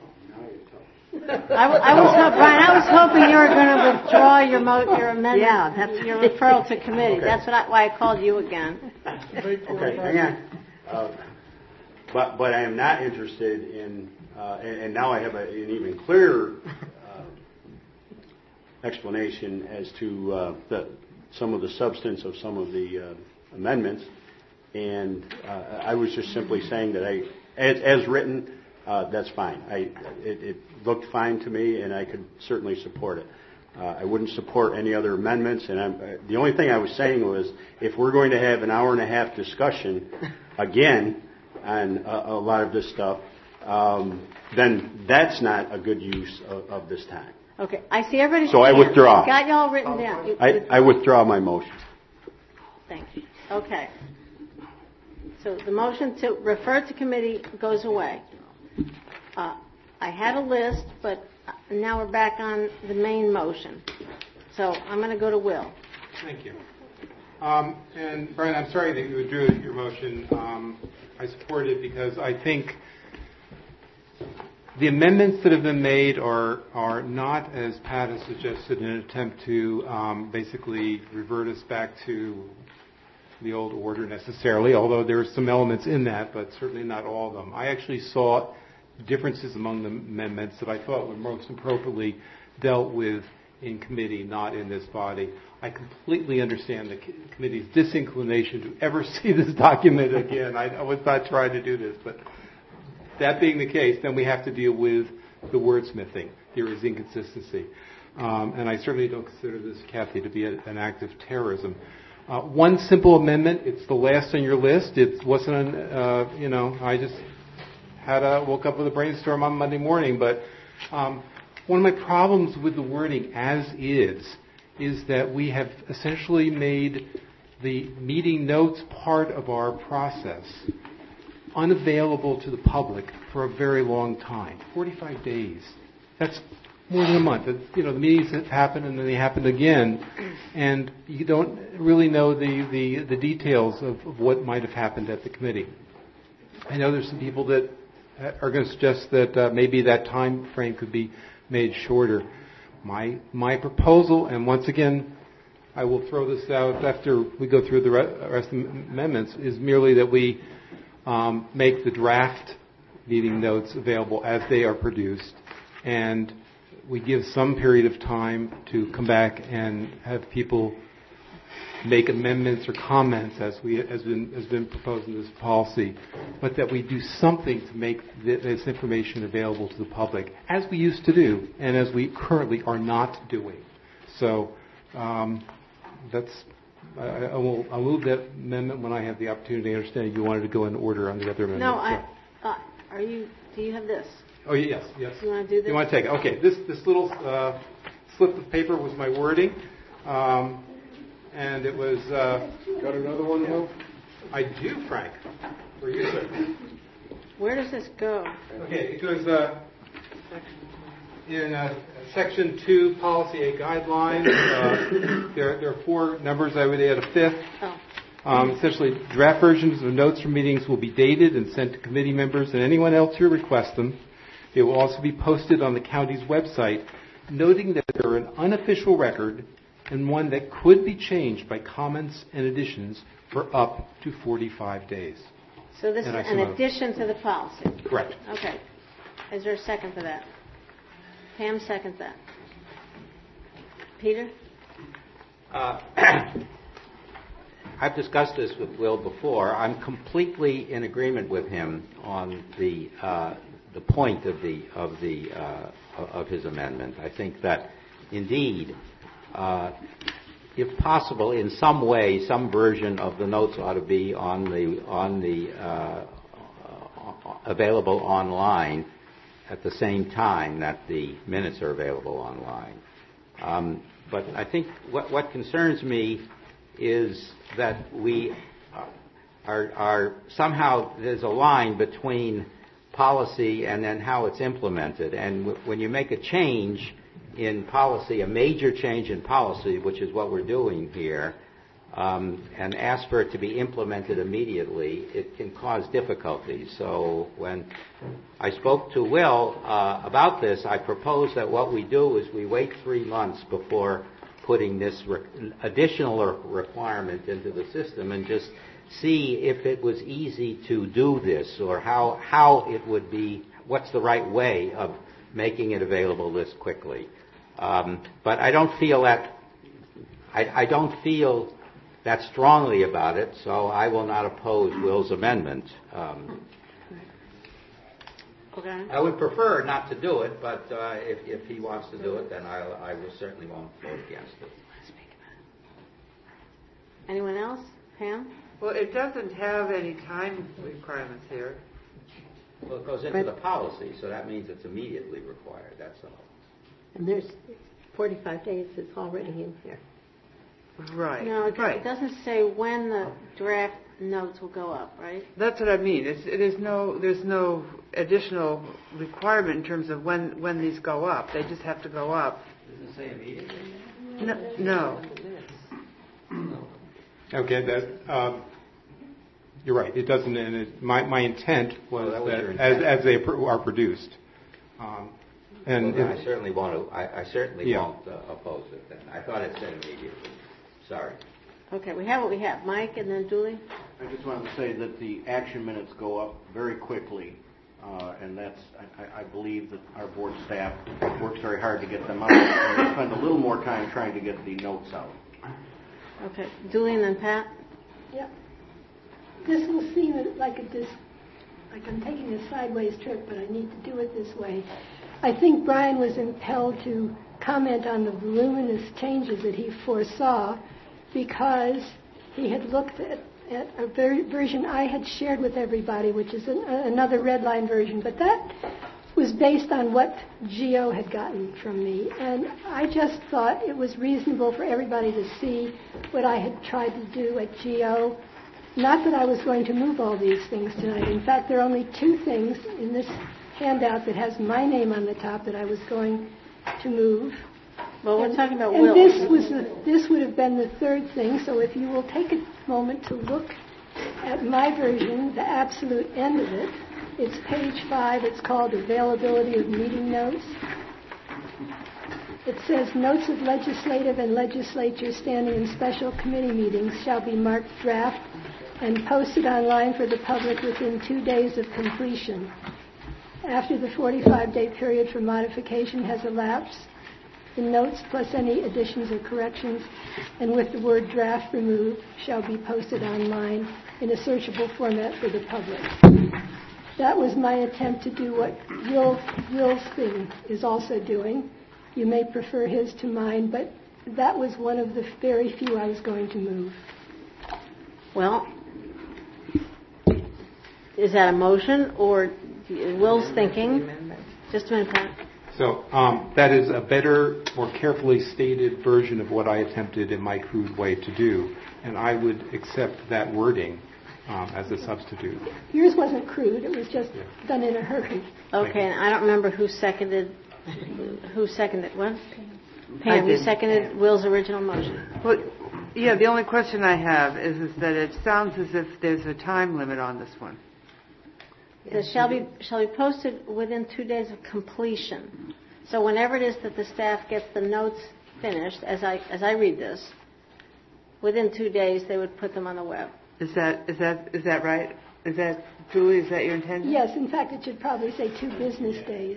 Brian, I was hoping you were going to withdraw your amendment, your referral to committee. Okay. That's why I called you again. Okay, hang on. But I am not interested in, and now I have an even clearer explanation as to some of the substance of some of the amendments. And I was just simply saying that as written, that's fine. It looked fine to me, and I could certainly support it. I wouldn't support any other amendments, and the only thing I was saying was if we're going to have an hour and a half discussion again on a lot of this stuff, then that's not a good use of this time. Okay, I see everybody's So I withdraw. Got you all written down. I withdraw my motion. Thank you. Okay. So the motion to refer to committee goes away. I had a list, but now we're back on the main motion. So I'm going to go to Will. Thank you. And Brian, I'm sorry that you withdrew your motion. I support it because I think The amendments that have been made are not, as Pat has suggested, in an attempt to basically revert us back to the old order necessarily, although there are some elements in that, but certainly not all of them. I actually saw differences among the amendments that I thought were most appropriately dealt with in committee, not in this body. I completely understand the committee's disinclination to ever see this document again. I was not trying to do this, but that being the case, then we have to deal with the wordsmithing. There is inconsistency. And I certainly don't consider this, Kathy, to be an act of terrorism. One simple amendment, it's the last on your list. It wasn't, I just woke up with a brainstorm on Monday morning. But one of my problems with the wording as is that we have essentially made the meeting notes part of our process unavailable to the public for a very long time. 45 days. That's more than a month. The meetings have happened and then they happen again, and you don't really know the details of what might have happened at the committee. I know there's some people that are going to suggest that maybe that time frame could be made shorter. My proposal, and once again, I will throw this out after we go through the rest of the amendments, is merely that we make the draft meeting notes available as they are produced, and we give some period of time to come back and have people make amendments or comments as has been proposed in this policy, but that we do something to make this information available to the public, as we used to do, and as we currently are not doing. So I'll move that amendment when I have the opportunity. I understand you wanted to go in order on the other amendment. No, do you have this? Oh, yes. You want to do this? You want to take it? Okay. This little slip of paper was my wording. And it was... Got another one, Will? I do, Frank. For you, sir. Where does this go? Okay, it goes in Section 2, Policy A Guidelines. There are 4 numbers. I would add a 5th. Essentially, draft versions of notes from meetings will be dated and sent to committee members and anyone else who requests them. They will also be posted on the county's website, noting that they're an unofficial record and one that could be changed by comments and additions for up to 45 days. So this is an addition to the policy? Correct. Okay. Is there a second for that? Pam seconds that. Peter? I've discussed this with Will before. I'm completely in agreement with him on the point of his amendment. I think that indeed, if possible, in some way, some version of the notes ought to be available online at the same time that the minutes are available online. But I think what concerns me is that we are somehow, there's a line between policy and then how it's implemented. And when you make a change in policy, a major change in policy, which is what we're doing here, and ask for it to be implemented immediately, it can cause difficulties. So when I spoke to Will about this, I proposed that what we do is we wait 3 months before putting this additional requirement into the system and just see if it was easy to do this, or how it would be, what's the right way of making it available this quickly. But I don't feel that strongly about it, so I will not oppose Will's amendment. Okay. I would prefer not to do it, but if he wants to do it, then I will certainly won't vote against it. Anyone else? Pam? Well, it doesn't have any time requirements here. Well, it goes into the policy, so that means it's immediately required, that's all. And there's 45 days is already in here. Right. No, it doesn't say when the draft notes will go up, right? That's what I mean. There's no additional requirement in terms of when these go up. They just have to go up. Does it say immediately? No. Okay, you're right. It doesn't. And my intent was that as they are produced, And well, I certainly won't. I certainly Yeah. won't oppose it. Then I thought it said immediately. Sorry. Okay, we have what we have. Mike and then Julie? I just wanted to say that the action minutes go up very quickly, and that's, I believe that our board staff works very hard to get them out, and they spend a little more time trying to get the notes out. Okay, Julie and then Pat? Yeah. This will seem like I'm taking a sideways trip, but I need to do it this way. I think Brian was impelled to comment on the voluminous changes that he foresaw because he had looked at a version I had shared with everybody, which is another red line version, but that was based on what GO had gotten from me. And I just thought it was reasonable for everybody to see what I had tried to do at GO. Not that I was going to move all these things tonight. In fact, there are only two things in this handout that has my name on the top that I was going to move. Well, we're talking about and Will. This would have been the third thing, so if you will take a moment to look at my version, the absolute end of it, it's page 5, it's called Availability of Meeting Notes. It says, notes of legislative and legislature standing and special committee meetings shall be marked draft and posted online for the public within 2 days of completion. After the 45-day period for modification has elapsed, the notes plus any additions or corrections, and with the word draft removed, shall be posted online in a searchable format for the public. That was my attempt to do what Will's thing is also doing. You may prefer his to mine, but that was one of the very few I was going to move. Well, is that a motion or Will's thinking? Just a minute, Pat. So that is a better, more carefully stated version of what I attempted in my crude way to do, and I would accept that wording as a substitute. Yours wasn't crude; it was just done in a hurry. Okay, and I don't remember who seconded. Who seconded what? Pam, you seconded Will's original motion. Well, yeah. The only question I have is that it sounds as if there's a time limit on this one. It shall be posted within 2 days of completion. So whenever it is that the staff gets the notes finished, as I read this, within 2 days they would put them on the web. Is that right? Is that Julie? Is that your intention? Yes. In fact, it should probably say 2 business days.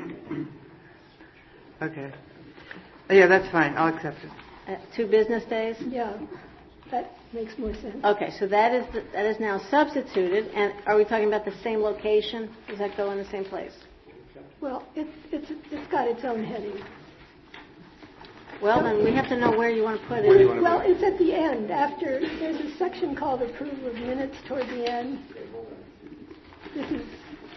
Okay. Yeah, that's fine. I'll accept it. 2 business days? Yeah. That makes more sense. Okay, so that is now substituted, and are we talking about the same location? Does that go in the same place? Well, it's got its own heading. Well, then we have to know where you want to put it. Well, it's at the end. After there's a section called Approval of Minutes toward the end. This is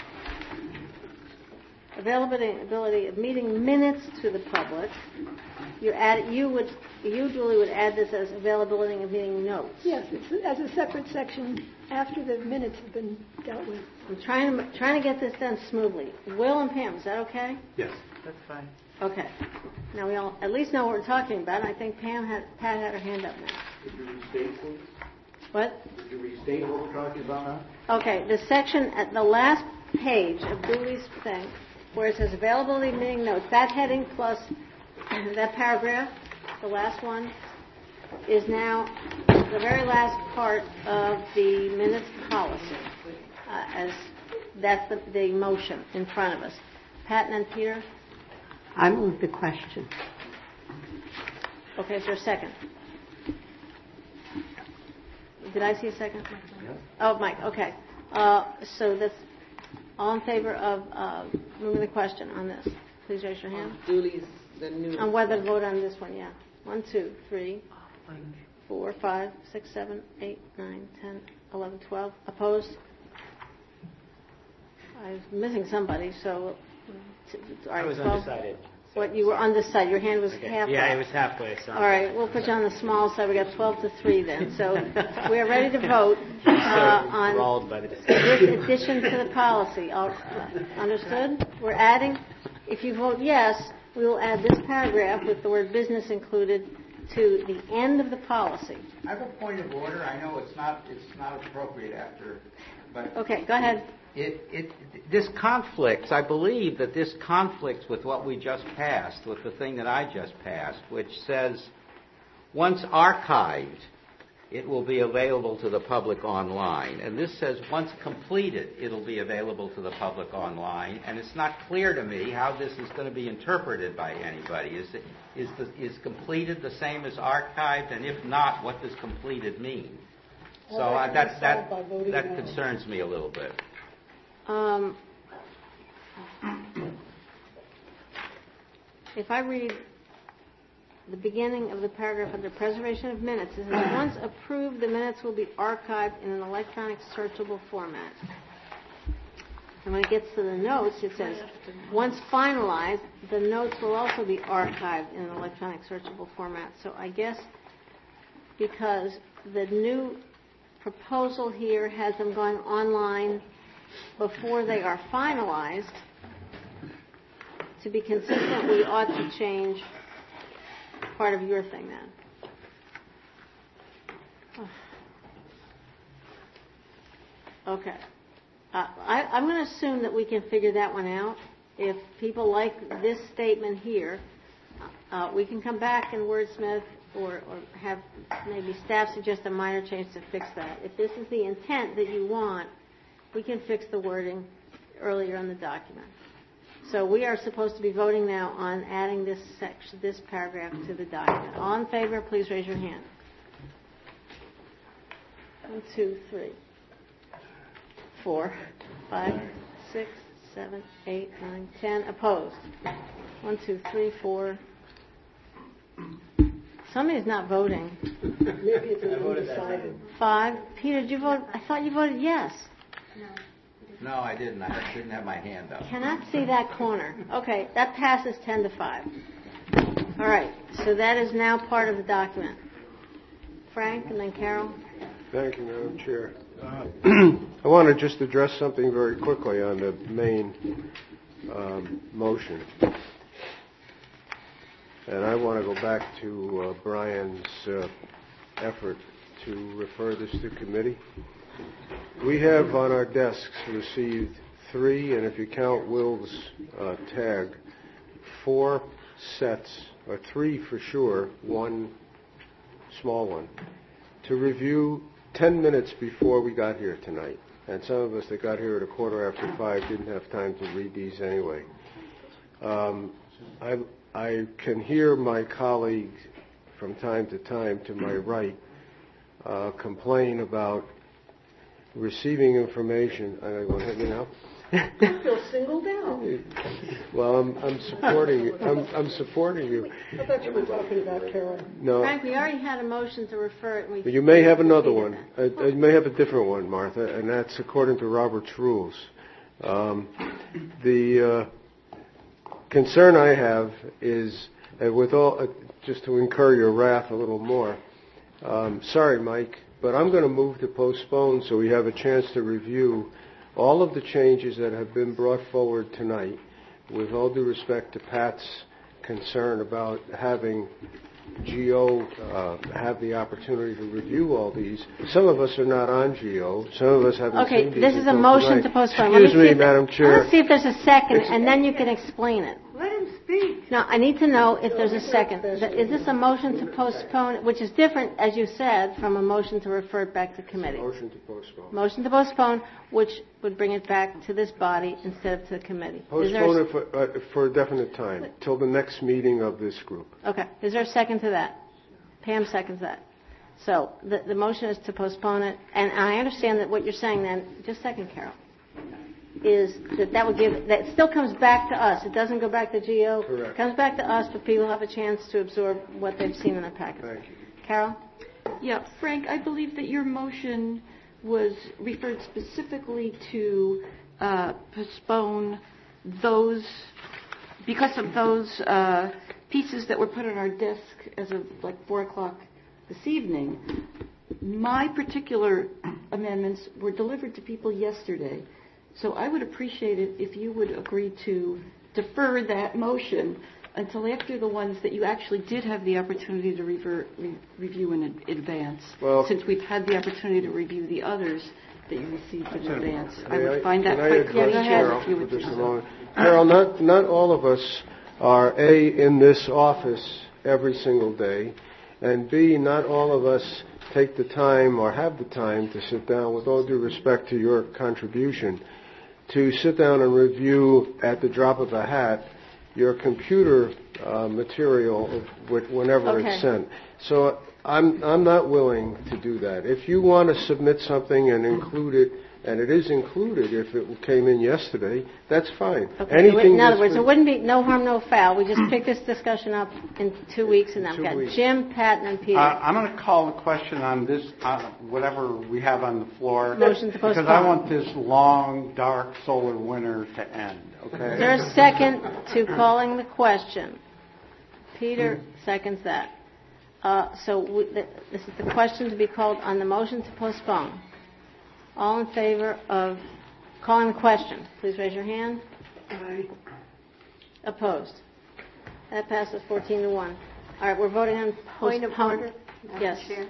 availability of meeting minutes to the public. You, Julie, would add this as availability of meeting notes. Yes, it's as a separate section after the minutes have been dealt with. I'm trying to get this done smoothly. Will and Pam, is that okay? Yes. That's fine. Okay. Now we all at least know what we're talking about. I think Pat had her hand up now. Could you restate, please? What? Could you restate what we're talking about now? Okay, the section at the last page of Julie's thing, where it says availability of meeting notes, that heading plus that paragraph, the last one, is now the very last part of the minutes policy, as that's the motion in front of us. Pat and then Peter? I move the question. Okay, is there a second? Did I see a second? Yes. Oh, Mike, okay. So that's all in favor of moving the question on this. Please raise your hand. Julie's the new. On whether to vote on this one, yeah. 1, 2, 3, 4, 5, 6, 7, 8, 9, 10, 11, 12. Opposed? I was missing somebody, so... All right, I was 12. undecided. What, you were undecided? Your hand was halfway. Yeah, it was halfway. So All right, we'll put you on the small side. We got 12 to 3 then. So we're ready to vote on enthralled by the this discussion. addition to the policy. All understood? We're adding. If you vote yes, we will add this paragraph with the word business included to the end of the policy. I have a point of order. I know it's not appropriate after, but Okay, go ahead. This conflicts. I believe that this conflicts with what we just passed, with the thing that I just passed, which says once archived, it will be available to the public online. And this says once completed, it'll be available to the public online. And it's not clear to me how this is going to be interpreted by anybody. Is completed the same as archived? And if not, what does completed mean? So that concerns me a little bit. If I read the beginning of the paragraph under preservation of minutes, it says, once approved, the minutes will be archived in an electronic searchable format. And when it gets to the notes, it says, once finalized, the notes will also be archived in an electronic searchable format. So I guess because the new proposal here has them going online before they are finalized, to be consistent, we ought to change part of your thing then. Okay. I'm going to assume that we can figure that one out. If people like this statement here, we can come back and wordsmith or have maybe staff suggest a minor change to fix that. If this is the intent that you want, we can fix the wording earlier in the document. So we are supposed to be voting now on adding this section, this paragraph to the document. All in favor, please raise your hand. 1, 2, 3, 4, 5, 6, 7, 8, 9, 10. Opposed. 1, 2, 3, 4. Somebody's not voting. Maybe it's undecided. 5. Peter, did you vote? I thought you voted yes. No, I didn't. I didn't have my hand up. Cannot see that corner. Okay, that passes 10 to 5. All right, so that is now part of the document. Frank and then Carol. Thank you, Madam Chair. I want to just address something very quickly on the main motion. And I want to go back to Brian's effort to refer this to committee. We have on our desks received 3, and if you count Will's tag, 4 sets, or 3 for sure, 1 small one, to review 10 minutes before we got here tonight. And some of us that got here at 5:15 didn't have time to read these anyway. I can hear my colleagues from time to my right complain about receiving information. I want to hit me now. I feel singled out. Well, I'm supporting you. I'm supporting you. I thought you were talking about Carol. No. Frank, we already had a motion to refer it. You may have another one. You may have a different one, Martha, and that's according to Robert's rules. The concern I have is, with all, just to incur your wrath a little more. Sorry, Mike, but I'm going to move to postpone so we have a chance to review all of the changes that have been brought forward tonight, with all due respect to Pat's concern about having GO have the opportunity to review all these. Some of us are not on GO. Some of us haven't seen these. Okay, this is a motion to postpone. Excuse me, Madam Chair. Let's see if there's a second, and then you can explain it. Let him speak. No, I need to know if there's a second. Is this a motion to postpone, which is different, as you said, from a motion to refer it back to committee? Motion to postpone. Motion to postpone, which would bring it back to this body instead of to the committee. Postpone it for a definite time, till the next meeting of this group. Okay. Is there a second to that? Pam seconds that. So the motion is to postpone it, and I understand that what you're saying then, just a second, Carol, is that would give, that still comes back to us. It doesn't go back to GO. Correct. It comes back to us, but people have a chance to absorb what they've seen in their packets. Thank you. Carol? Yeah, Frank, I believe that your motion was referred specifically to postpone those, because of those pieces that were put on our desk as of like 4 o'clock this evening. My particular amendments were delivered to people yesterday. So I would appreciate it if you would agree to defer that motion until after the ones that you actually did have the opportunity to review in advance. Well, since we've had the opportunity to review the others that you received in advance. I would Can find that I quite address collegial if you Carol would for do just a so. moment? Carol, not all of us are A, in this office every single day, and B, not all of us take the time or have the time to sit down, with all due respect to your contribution, to sit down and review at the drop of a hat your computer material whenever it's sent. So I'm not willing to do that. If you want to submit something and include it, and it is included if it came in yesterday, that's fine. Okay. In other words, it wouldn't be no harm, no foul. We just pick this discussion up in 2 weeks, and then we've got Jim, Pat, and Peter. I'm going to call the question on this, whatever we have on the floor. Motion to postpone. Because I want this long, dark solar winter to end, okay? Is there a second to calling the question? Peter seconds that. This is the question to be called on the motion to postpone. All in favor of calling the question, please raise your hand. Aye. Opposed? That passes 14-1. All right, we're voting on Point of order. Yes. Chair.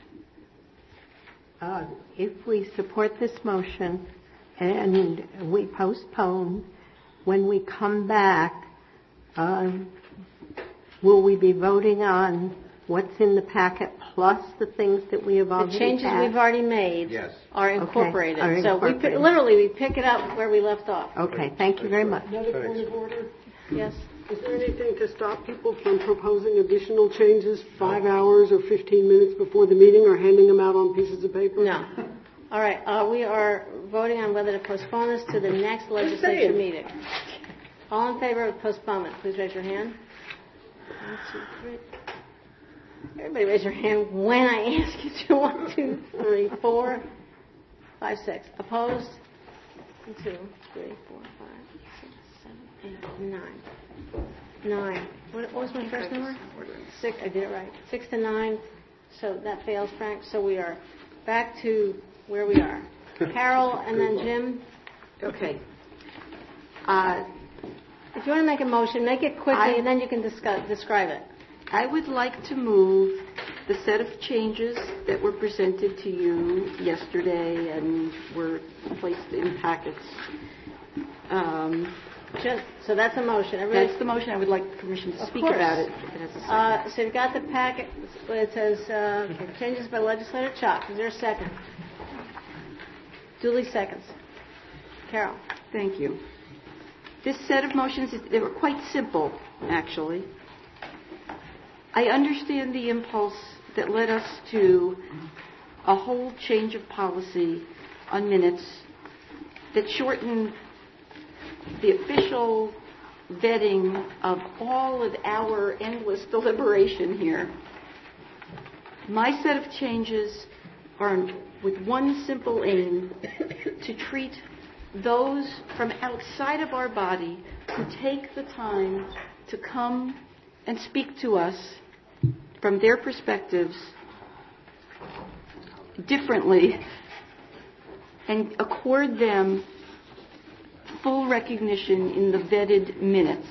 If we support this motion and we postpone, when we come back, will we be voting on what's in the packet plus the things that we have already The changes passed? we've already made are incorporated. Okay, are incorporated. So we pick it up where we left off. Okay, thank you very much. Another point of order? Yes. Is there anything to stop people from proposing additional changes 5 hours or 15 minutes before the meeting, or handing them out on pieces of paper? No. All right, we are voting on whether to postpone this to the next legislature meeting. All in favor of postponement, please raise your hand. 1, 2, 3. Everybody raise your hand when I ask you to. 1, 2, 3, 4, 5, 6. Opposed? 1, 2, 3, 4, 5, 6, 7, 8, 9. 9. What was my first number? 6. I did it right. 6 to 9. So that fails, Frank. So we are back to where we are. Carol and then Jim. Okay. If you want to make a motion, make it quickly, and then you can describe it. I would like to move the set of changes that were presented to you yesterday and were placed in packets. So that's a motion. That's the motion. I would like permission to speak about it. So you've got the packet. It says changes by legislator Chuck. Is there a second? Duly seconds. Carol. Thank you. This set of motions, they were quite simple, actually. I understand the impulse that led us to a whole change of policy on minutes that shortened the official vetting of all of our endless deliberation here. My set of changes are with one simple aim: to treat those from outside of our body who take the time to come and speak to us from their perspectives differently and accord them full recognition in the vetted minutes.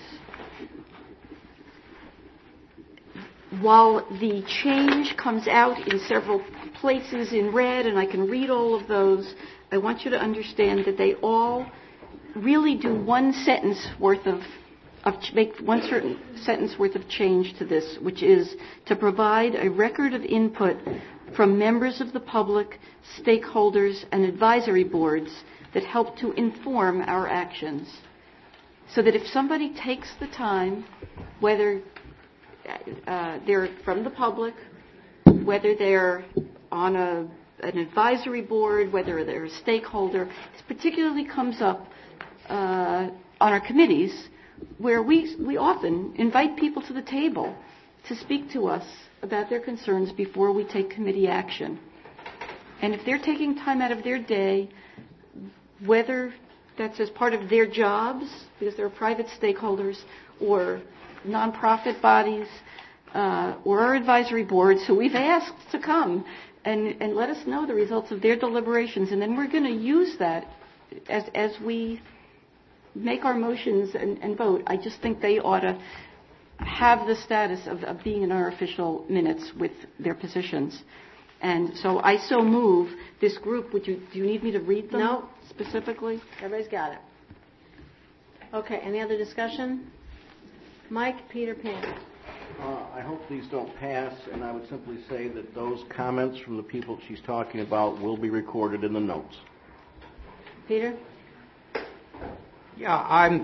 While the change comes out in several places in red, and I can read all of those, I want you to understand that they all really do one sentence worth of make one certain sentence worth of change to this, which is to provide a record of input from members of the public, stakeholders, and advisory boards that help to inform our actions. So that if somebody takes the time, whether they're from the public, whether they're on an advisory board, whether they're a stakeholder, this particularly comes up on our committees, where we often invite people to the table to speak to us about their concerns before we take committee action. And if they're taking time out of their day, whether that's as part of their jobs, because they're private stakeholders, or nonprofit bodies, or our advisory boards who we've asked to come and let us know the results of their deliberations, and then we're going to use that as we make our motions and vote. I just think they ought to have the status of being in our official minutes with their positions. And so I so move this group. Do you need me to read them? No. Specifically? Everybody's got it. Okay, any other discussion? Mike, Peter, Pam. I hope these don't pass, and I would simply say that those comments from the people she's talking about will be recorded in the notes. Peter? Yeah,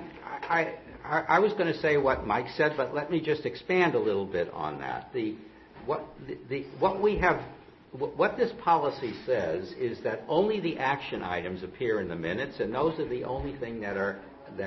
I was going to say what Mike said, but let me just expand a little bit on that. What this policy says is that only the action items appear in the minutes, and those are the only thing that are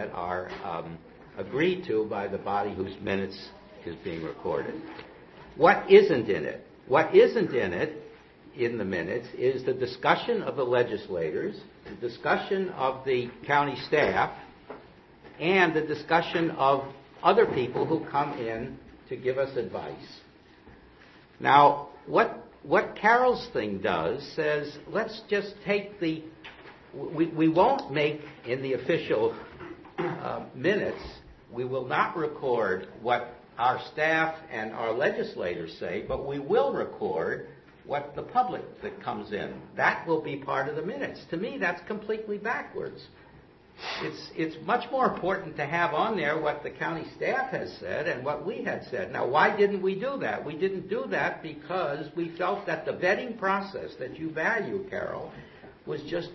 agreed to by the body whose minutes is being recorded. What isn't in it? What isn't in it in the minutes is the discussion of the legislators, the discussion of the county staff, and the discussion of other people who come in to give us advice. Now, what Carol's thing does says, let's just take we won't make in the official minutes, we will not record what our staff and our legislators say, but we will record what the public that comes in. That will be part of the minutes. To me, that's completely backwards. It's much more important to have on there what the county staff has said and what we had said. Now, why didn't we do that? We didn't do that because we felt that the vetting process that you value, Carol, was just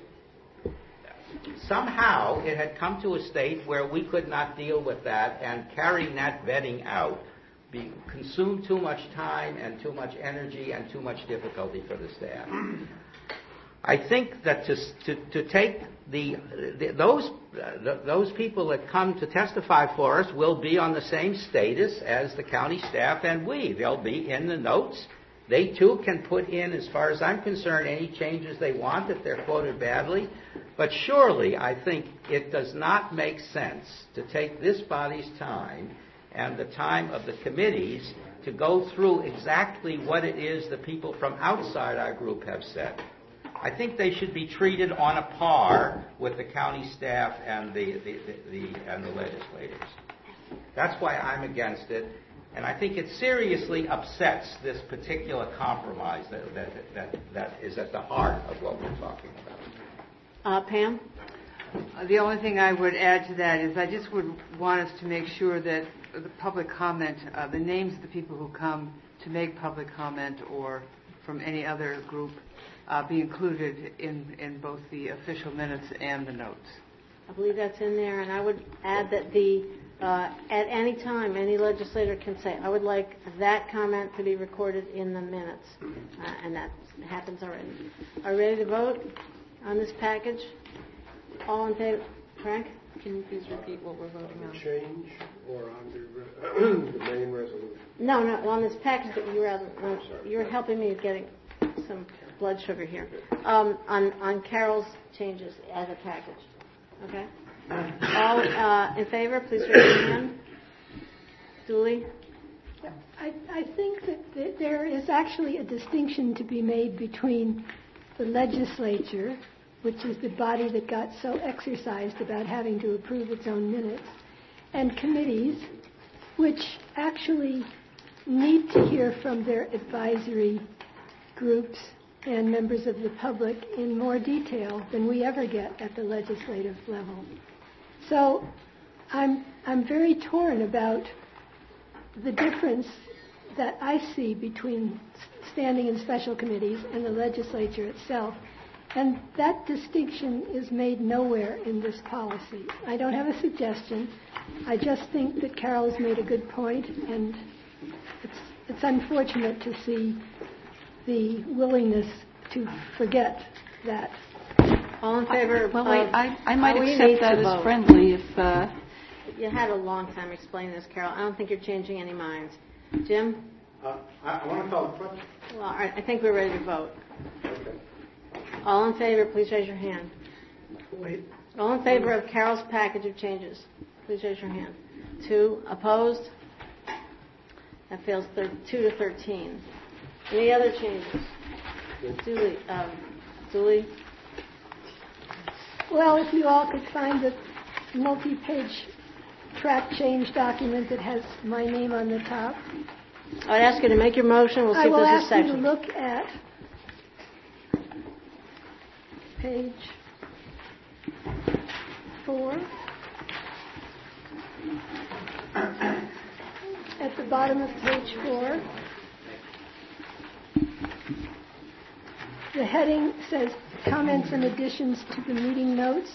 somehow it had come to a state where we could not deal with that, and carrying that vetting out consumed too much time and too much energy and too much difficulty for the staff. I think that to take those people that come to testify for us will be on the same status as the county staff and we. They'll be in the notes. They too can put in, as far as I'm concerned, any changes they want if they're quoted badly. But surely I think it does not make sense to take this body's time and the time of the committees to go through exactly what it is the people from outside our group have said. I think they should be treated on a par with the county staff and the legislators. That's why I'm against it, and I think it seriously upsets this particular compromise that is at the heart of what we're talking about. Pam? The only thing I would add to that is I just would want us to make sure that the public comment, the names of the people who come to make public comment or from any other group, be included in both the official minutes and the notes. I believe that's in there, and I would add that at any time, any legislator can say, I would like that comment to be recorded in the minutes, and that happens already. Are you ready to vote on this package? All in favor? Frank, can you please repeat what we're voting on? Change or on the main resolution? No, on this package that you were helping me getting some blood sugar here. On Carol's changes as a package. Okay? All in favor, please raise your hand. Julie? I think that there is actually a distinction to be made between the legislature, which is the body that got so exercised about having to approve its own minutes, and committees, which actually need to hear from their advisory groups and members of the public in more detail than we ever get at the legislative level. So I'm very torn about the difference that I see between standing in special committees and the legislature itself. And that distinction is made nowhere in this policy. I don't have a suggestion. I just think that Carol's made a good point, and it's unfortunate to see the willingness to forget that. All in favor? Well, I might accept that as friendly if... You had a long time explaining this, Carol. I don't think you're changing any minds. Jim? I want to call the question. Well, all right, I think we're ready to vote. Okay. All in favor, please raise your hand. Wait. All in favor of Carol's package of changes, please raise your hand. 2 opposed? That fails 2 to 13. Any other changes? Julie? Well, if you all could find the multi-page track change document that has my name on the top. I'd ask you to make your motion. We'll see I if will there's a ask you to second. look at page 4. At the bottom of page 4, the heading says comments and additions to the meeting notes.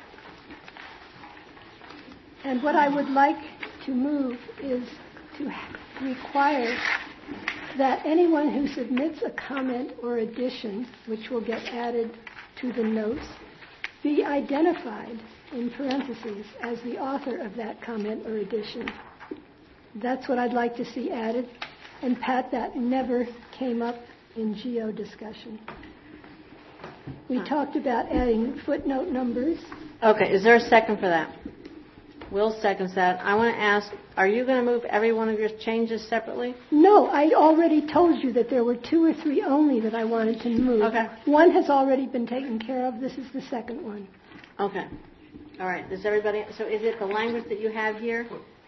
And what I would like to move is to require that anyone who submits a comment or addition, which will get added to the notes, be identified in parentheses as the author of that comment or addition. That's what I'd like to see added. And Pat, that never came up in GO discussion. We talked about adding footnote numbers. Okay, is there a second for that? Will seconds that. I want to ask, are you going to move every one of your changes separately? No, I already told you that there were 2 or 3 only that I wanted to move. Okay. One has already been taken care of. This is the second one. Okay. All right. Does everybody? So is it the language that you have here?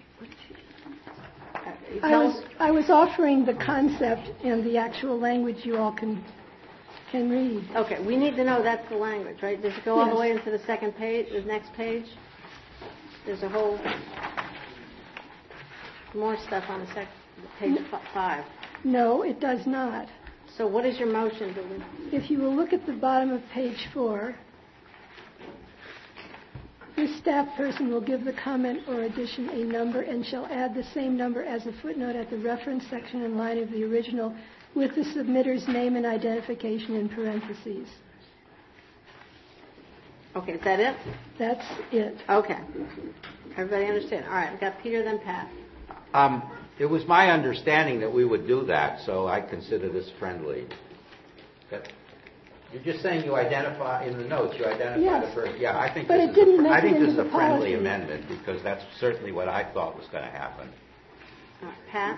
I was offering the concept and the actual language you all can read. Okay. We need to know that's the language, right? Does it go all the way into the second page, the next page? There's a whole more stuff on the page 5. No, it does not. So what is your motion, Julie? If you will look at the bottom of page 4, this staff person will give the comment or addition a number and shall add the same number as a footnote at the reference section and line of the original with the submitter's name and identification in parentheses. Okay, is that it? That's it. Okay. Everybody understand? All right, I've got Peter, then Pat. It was my understanding that we would do that, so I consider this friendly. You're just saying you identify in the notes. You identify the person. Yeah, I think. But this it didn't make I think it this into is a the friendly policy. amendment because that's certainly what I thought was going to happen. All right, Pat.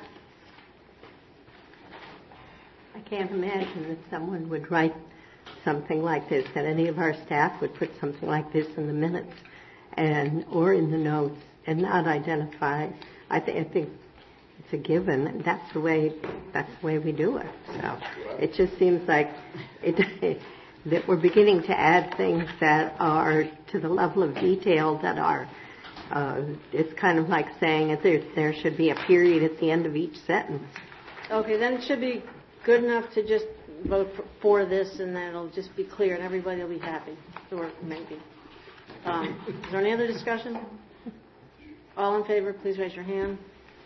I can't imagine that someone would write something like this, that any of our staff would put something like this in the minutes or in the notes and not identify. I think it's a given. That's the way we do it. So it just seems like that we're beginning to add things that are to the level of detail that are. It's kind of like saying that there should be a period at the end of each sentence. Okay, then it should be good enough to just vote for this, and then it'll just be clear, and everybody will be happy, or maybe. Is there any other discussion? All in favor, please raise your hand.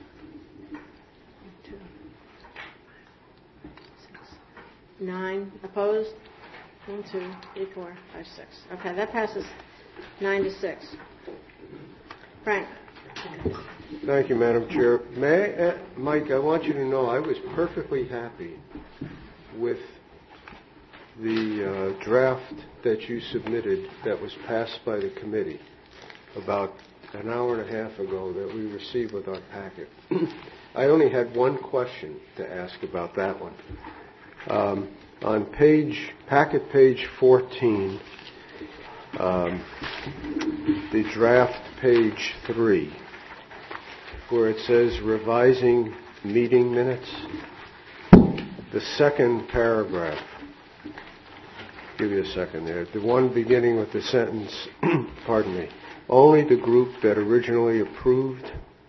2, 6, 9 opposed. 1, 2, 3, 4, 5, 6. Okay, that passes 9-6. Frank. Thank you, Madam Chair. Mike, I want you to know I was perfectly happy with the draft that you submitted that was passed by the committee about an hour and a half ago that we received with our packet. I only had one question to ask about that one. On packet page 14, the draft page 3, where it says revising meeting minutes, the second paragraph, give you a second there, the one beginning with the sentence, pardon me, only the group that originally approved.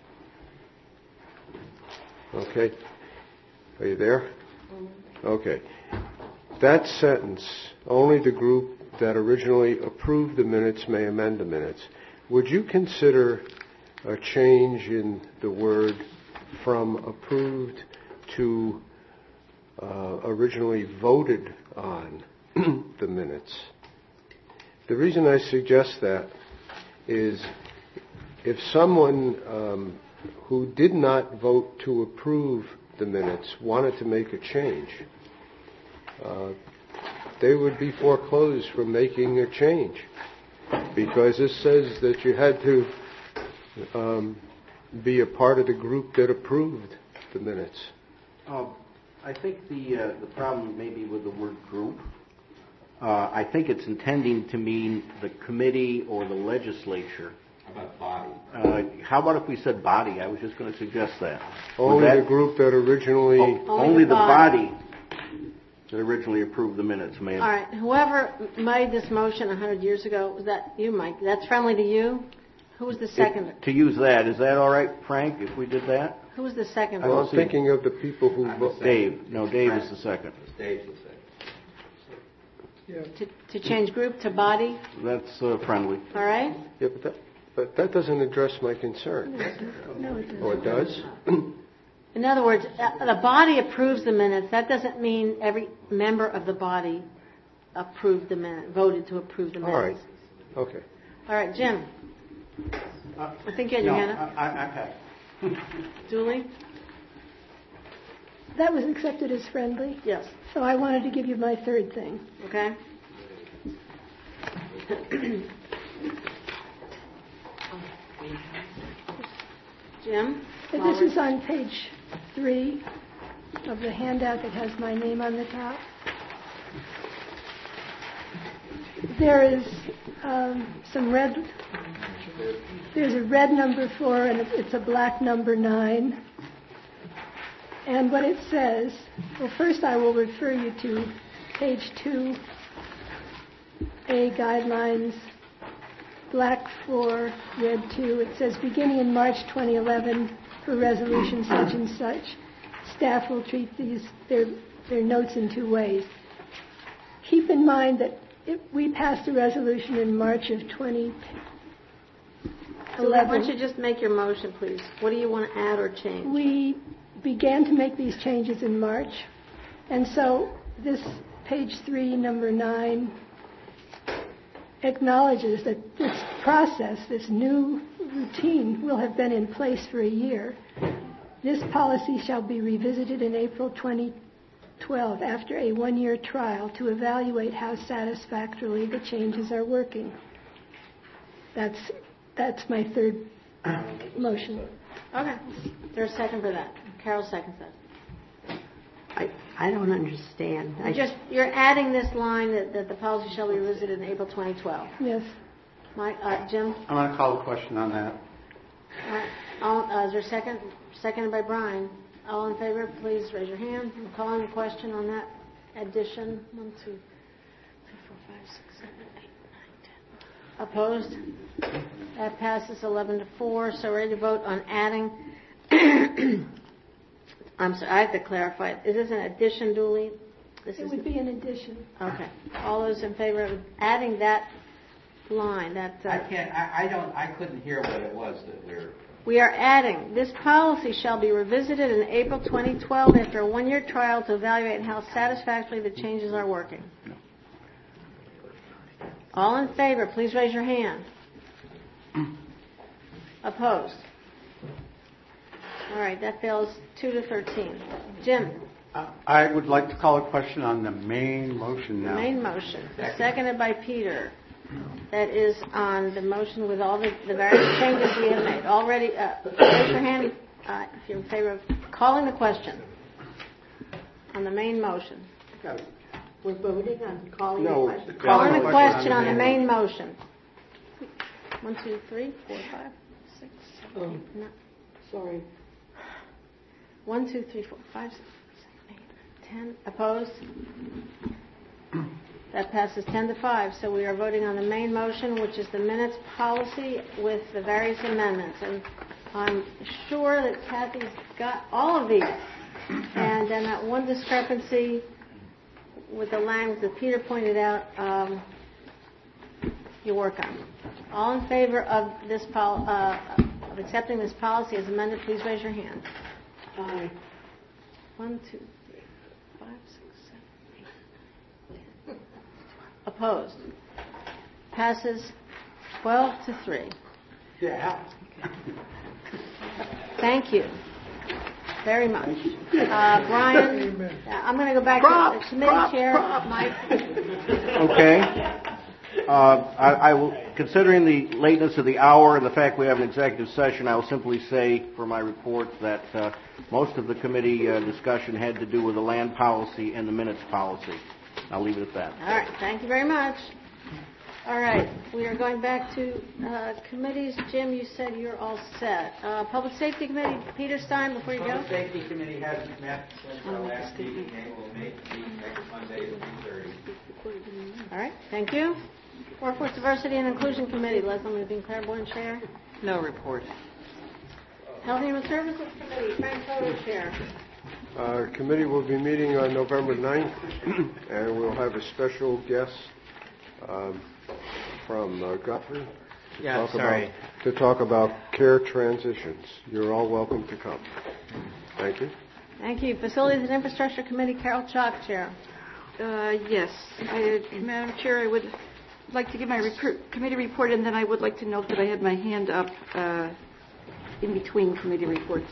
Okay. Are you there? Okay. That sentence, only the group that originally approved the minutes may amend the minutes. Would you consider a change in the word from approved to originally voted on the minutes? The reason I suggest that is if someone who did not vote to approve the minutes wanted to make a change, they would be foreclosed from making a change because this says that you had to be a part of the group that approved the minutes. I think the problem may be with the word group. I think it's intending to mean the committee or the legislature. How about body? How about if we said body? I was just going to suggest that. Only the group that originally... Only the body that originally approved the minutes may have... All right. Whoever made this motion 100 years ago, was that you, Mike? That's friendly to you? Who was the second? To use that, is that all right, Frank, if we did that? Who was the second? I'm thinking of the people who... Dave. No, Dave is the second. Dave's the second. To change group to body? That's friendly. All right. Yeah, but that doesn't address my concern. No, it doesn't. Oh, it does? In other words, the body approves the minutes. That doesn't mean every member of the body approved the minute, voted to approve the minutes. All right. Okay. All right, Jim. I think you had your hand up. I'm happy. Julie? That was accepted as friendly. Yes. So I wanted to give you my third thing. Okay. Jim? This is on page 3 of the handout that has my name on the top. There is there's a red number 4 and it's a black number 9. And what it says, well, first I will refer you to page 2, A guidelines, black 4, red 2. It says, beginning in March 2011, for resolution such and such, staff will treat their notes in 2 ways. Keep in mind that we passed a resolution in March of 2011. Why don't you just make your motion, please? What do you want to add or change? We began to make these changes in March, and so this page 3, number 9, acknowledges that this process, this new routine, will have been in place for a year. This policy shall be revisited in April 2012 after a 1-year trial to evaluate how satisfactorily the changes are working. That's my third motion. Okay. There's a second for that. Carol seconds that. I don't understand. You're adding this line that the policy shall be revisited in April 2012. Yes. Jim? I'm going to call a question on that. Is there a second? Seconded by Brian. All in favor, please raise your hand. I'm calling a question on that addition. 1, 2, 3, 4, 5, 6, 7, 8, 9, 10. Opposed? That passes 11-4. So ready to vote on adding. I'm sorry, I have to clarify. Is this an addition, Dooley? It would be an addition. Okay. All those in favor of adding that line? I couldn't hear what it was that we're... We are adding, this policy shall be revisited in April 2012 after a 1-year trial to evaluate how satisfactorily the changes are working. No. All in favor, please raise your hand. Opposed? All right, that fails 2-13. Jim? I would like to call a question on the main motion now. The main motion, seconded by Peter. That is on the motion with all the various changes we have made. Already, raise your hand if you're in favor of calling the question on the main motion. We're voting on calling the question. Calling the question on the main motion. 1, 2, 3, 4, 5, 6, 7, 8, 9. Sorry. 1, 2, 3, 4, 5, 6, 7, 8, 10. Opposed? That passes 10-5. So we are voting on the main motion, which is the minutes policy with the various amendments. And I'm sure that Kathy's got all of these. And then that one discrepancy with the language that Peter pointed out, you work on. All in favor of this of accepting this policy as amended, please raise your hand. Aye. 1, 2, 3, 4, 5, 6, 7, 8, 10. Opposed? Passes 12-3. Yeah. Thank you very much. Brian, I'm going to go back to the committee chair. Mike. Okay. I will, considering the lateness of the hour and the fact we have an executive session, I will simply say for my report that most of the committee discussion had to do with the land policy and the minutes policy. I'll leave it at that. All right. Thank you very much. All right, we are going back to committees. Jim, you said you're all set. Public Safety Committee, Peter Stein, before you go. Public Safety Committee hasn't met since our last meeting. They will meet next Monday at 3:30. All right, thank you. Workforce Diversity and Inclusion Committee, Leslie Levine, Claiborne, Chair. No report. Health and Human Services Committee, Frank Toto, Chair. Our committee will be meeting on November 9th, and we'll have a special guest from Guthrie to talk about care transitions. You're all welcome to come. Thank you. Thank you. Facilities and Infrastructure Committee, Carol Chalk, Chair. Yes, Madam Chair, I would like to give my committee report, and then I would like to note that I had my hand up in between committee reports.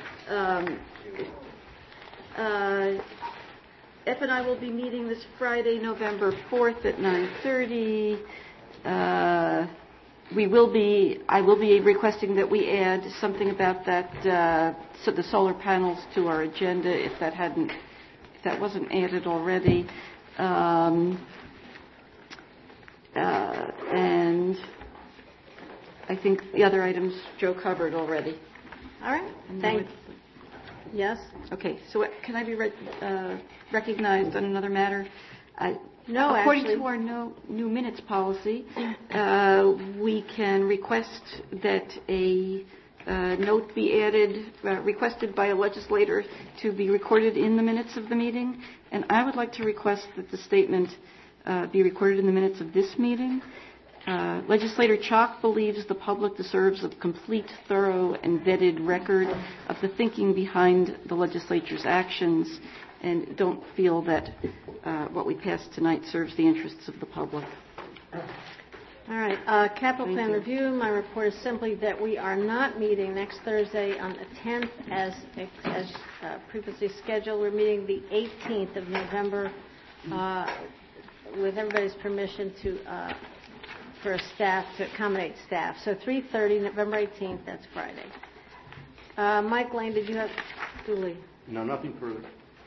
F and I will be meeting this Friday, November 4th at 9:30. I will be requesting that we add something about that, so the solar panels to our agenda if that wasn't added already. And I think the other items Joe covered already. All right. Thanks. Yes. Okay. So can I be recognized on another matter? No, according actually. to our new minutes policy, we can request that a note be added, requested by a legislator to be recorded in the minutes of the meeting. And I would like to request that the statement be recorded in the minutes of this meeting. Legislator Chalk believes the public deserves a complete, thorough, and vetted record of the thinking behind the legislature's actions, and don't feel that what we passed tonight serves the interests of the public. All right. Capital Plan Review. My report is simply that we are not meeting next Thursday on the 10th as previously scheduled. We're meeting the 18th of November with everybody's permission for staff to accommodate staff. So 3:30, November 18th. That's Friday. Mike Lane, did you have Julie? No, nothing further.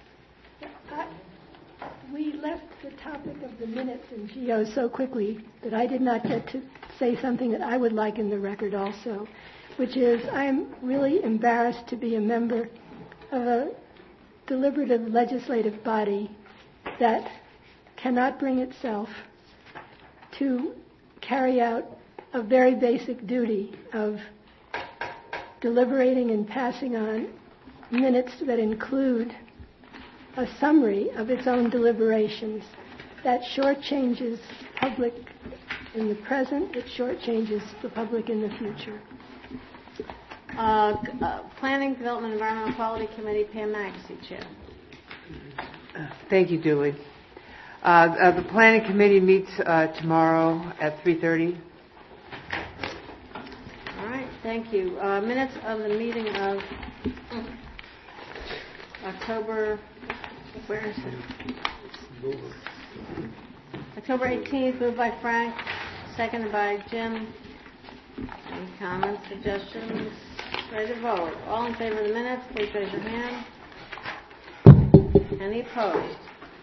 We left the topic of the minutes and GEO so quickly that I did not get to say something that I would like in the record also, which is I'm really embarrassed to be a member of a deliberative legislative body that cannot bring itself to carry out a very basic duty of deliberating and passing on minutes that include a summary of its own deliberations. That shortchanges public in the present, it shortchanges the public in the future. Planning, Development, Environmental Quality Committee, Pam Maxey, Chair. Thank you, Julie. The Planning Committee meets tomorrow at 3:30. All right, thank you. Minutes of the meeting of October, where is it? October 18th, moved by Frank, seconded by Jim. Any comments, suggestions? Ready to vote. All in favor of the minutes, please raise your hand. Any opposed?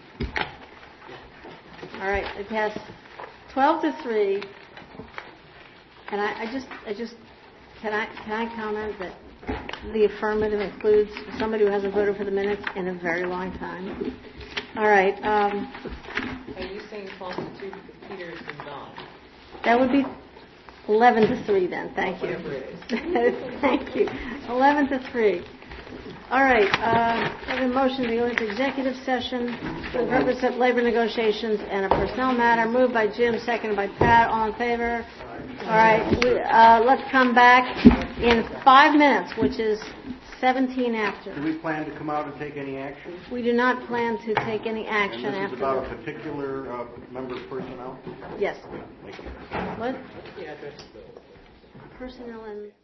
All right, it passed 12-3. And I just can I comment that the affirmative includes somebody who hasn't voted for the minutes in a very long time. All right. Are you saying constitute because Peter's been gone? That would be 11-3 then. Thank you. Thank you. 11-3. All right. I have a motion to go into executive session for the purpose of labor negotiations and a personnel matter. Moved by Jim, seconded by Pat. All in favor? All right. Let's come back in 5 minutes, which is 17 after. Do we plan to come out and take any action? We do not plan to take any action and this after is about this. a particular member of personnel? Yes. Thank you. What? Yeah, that's the Personnel and...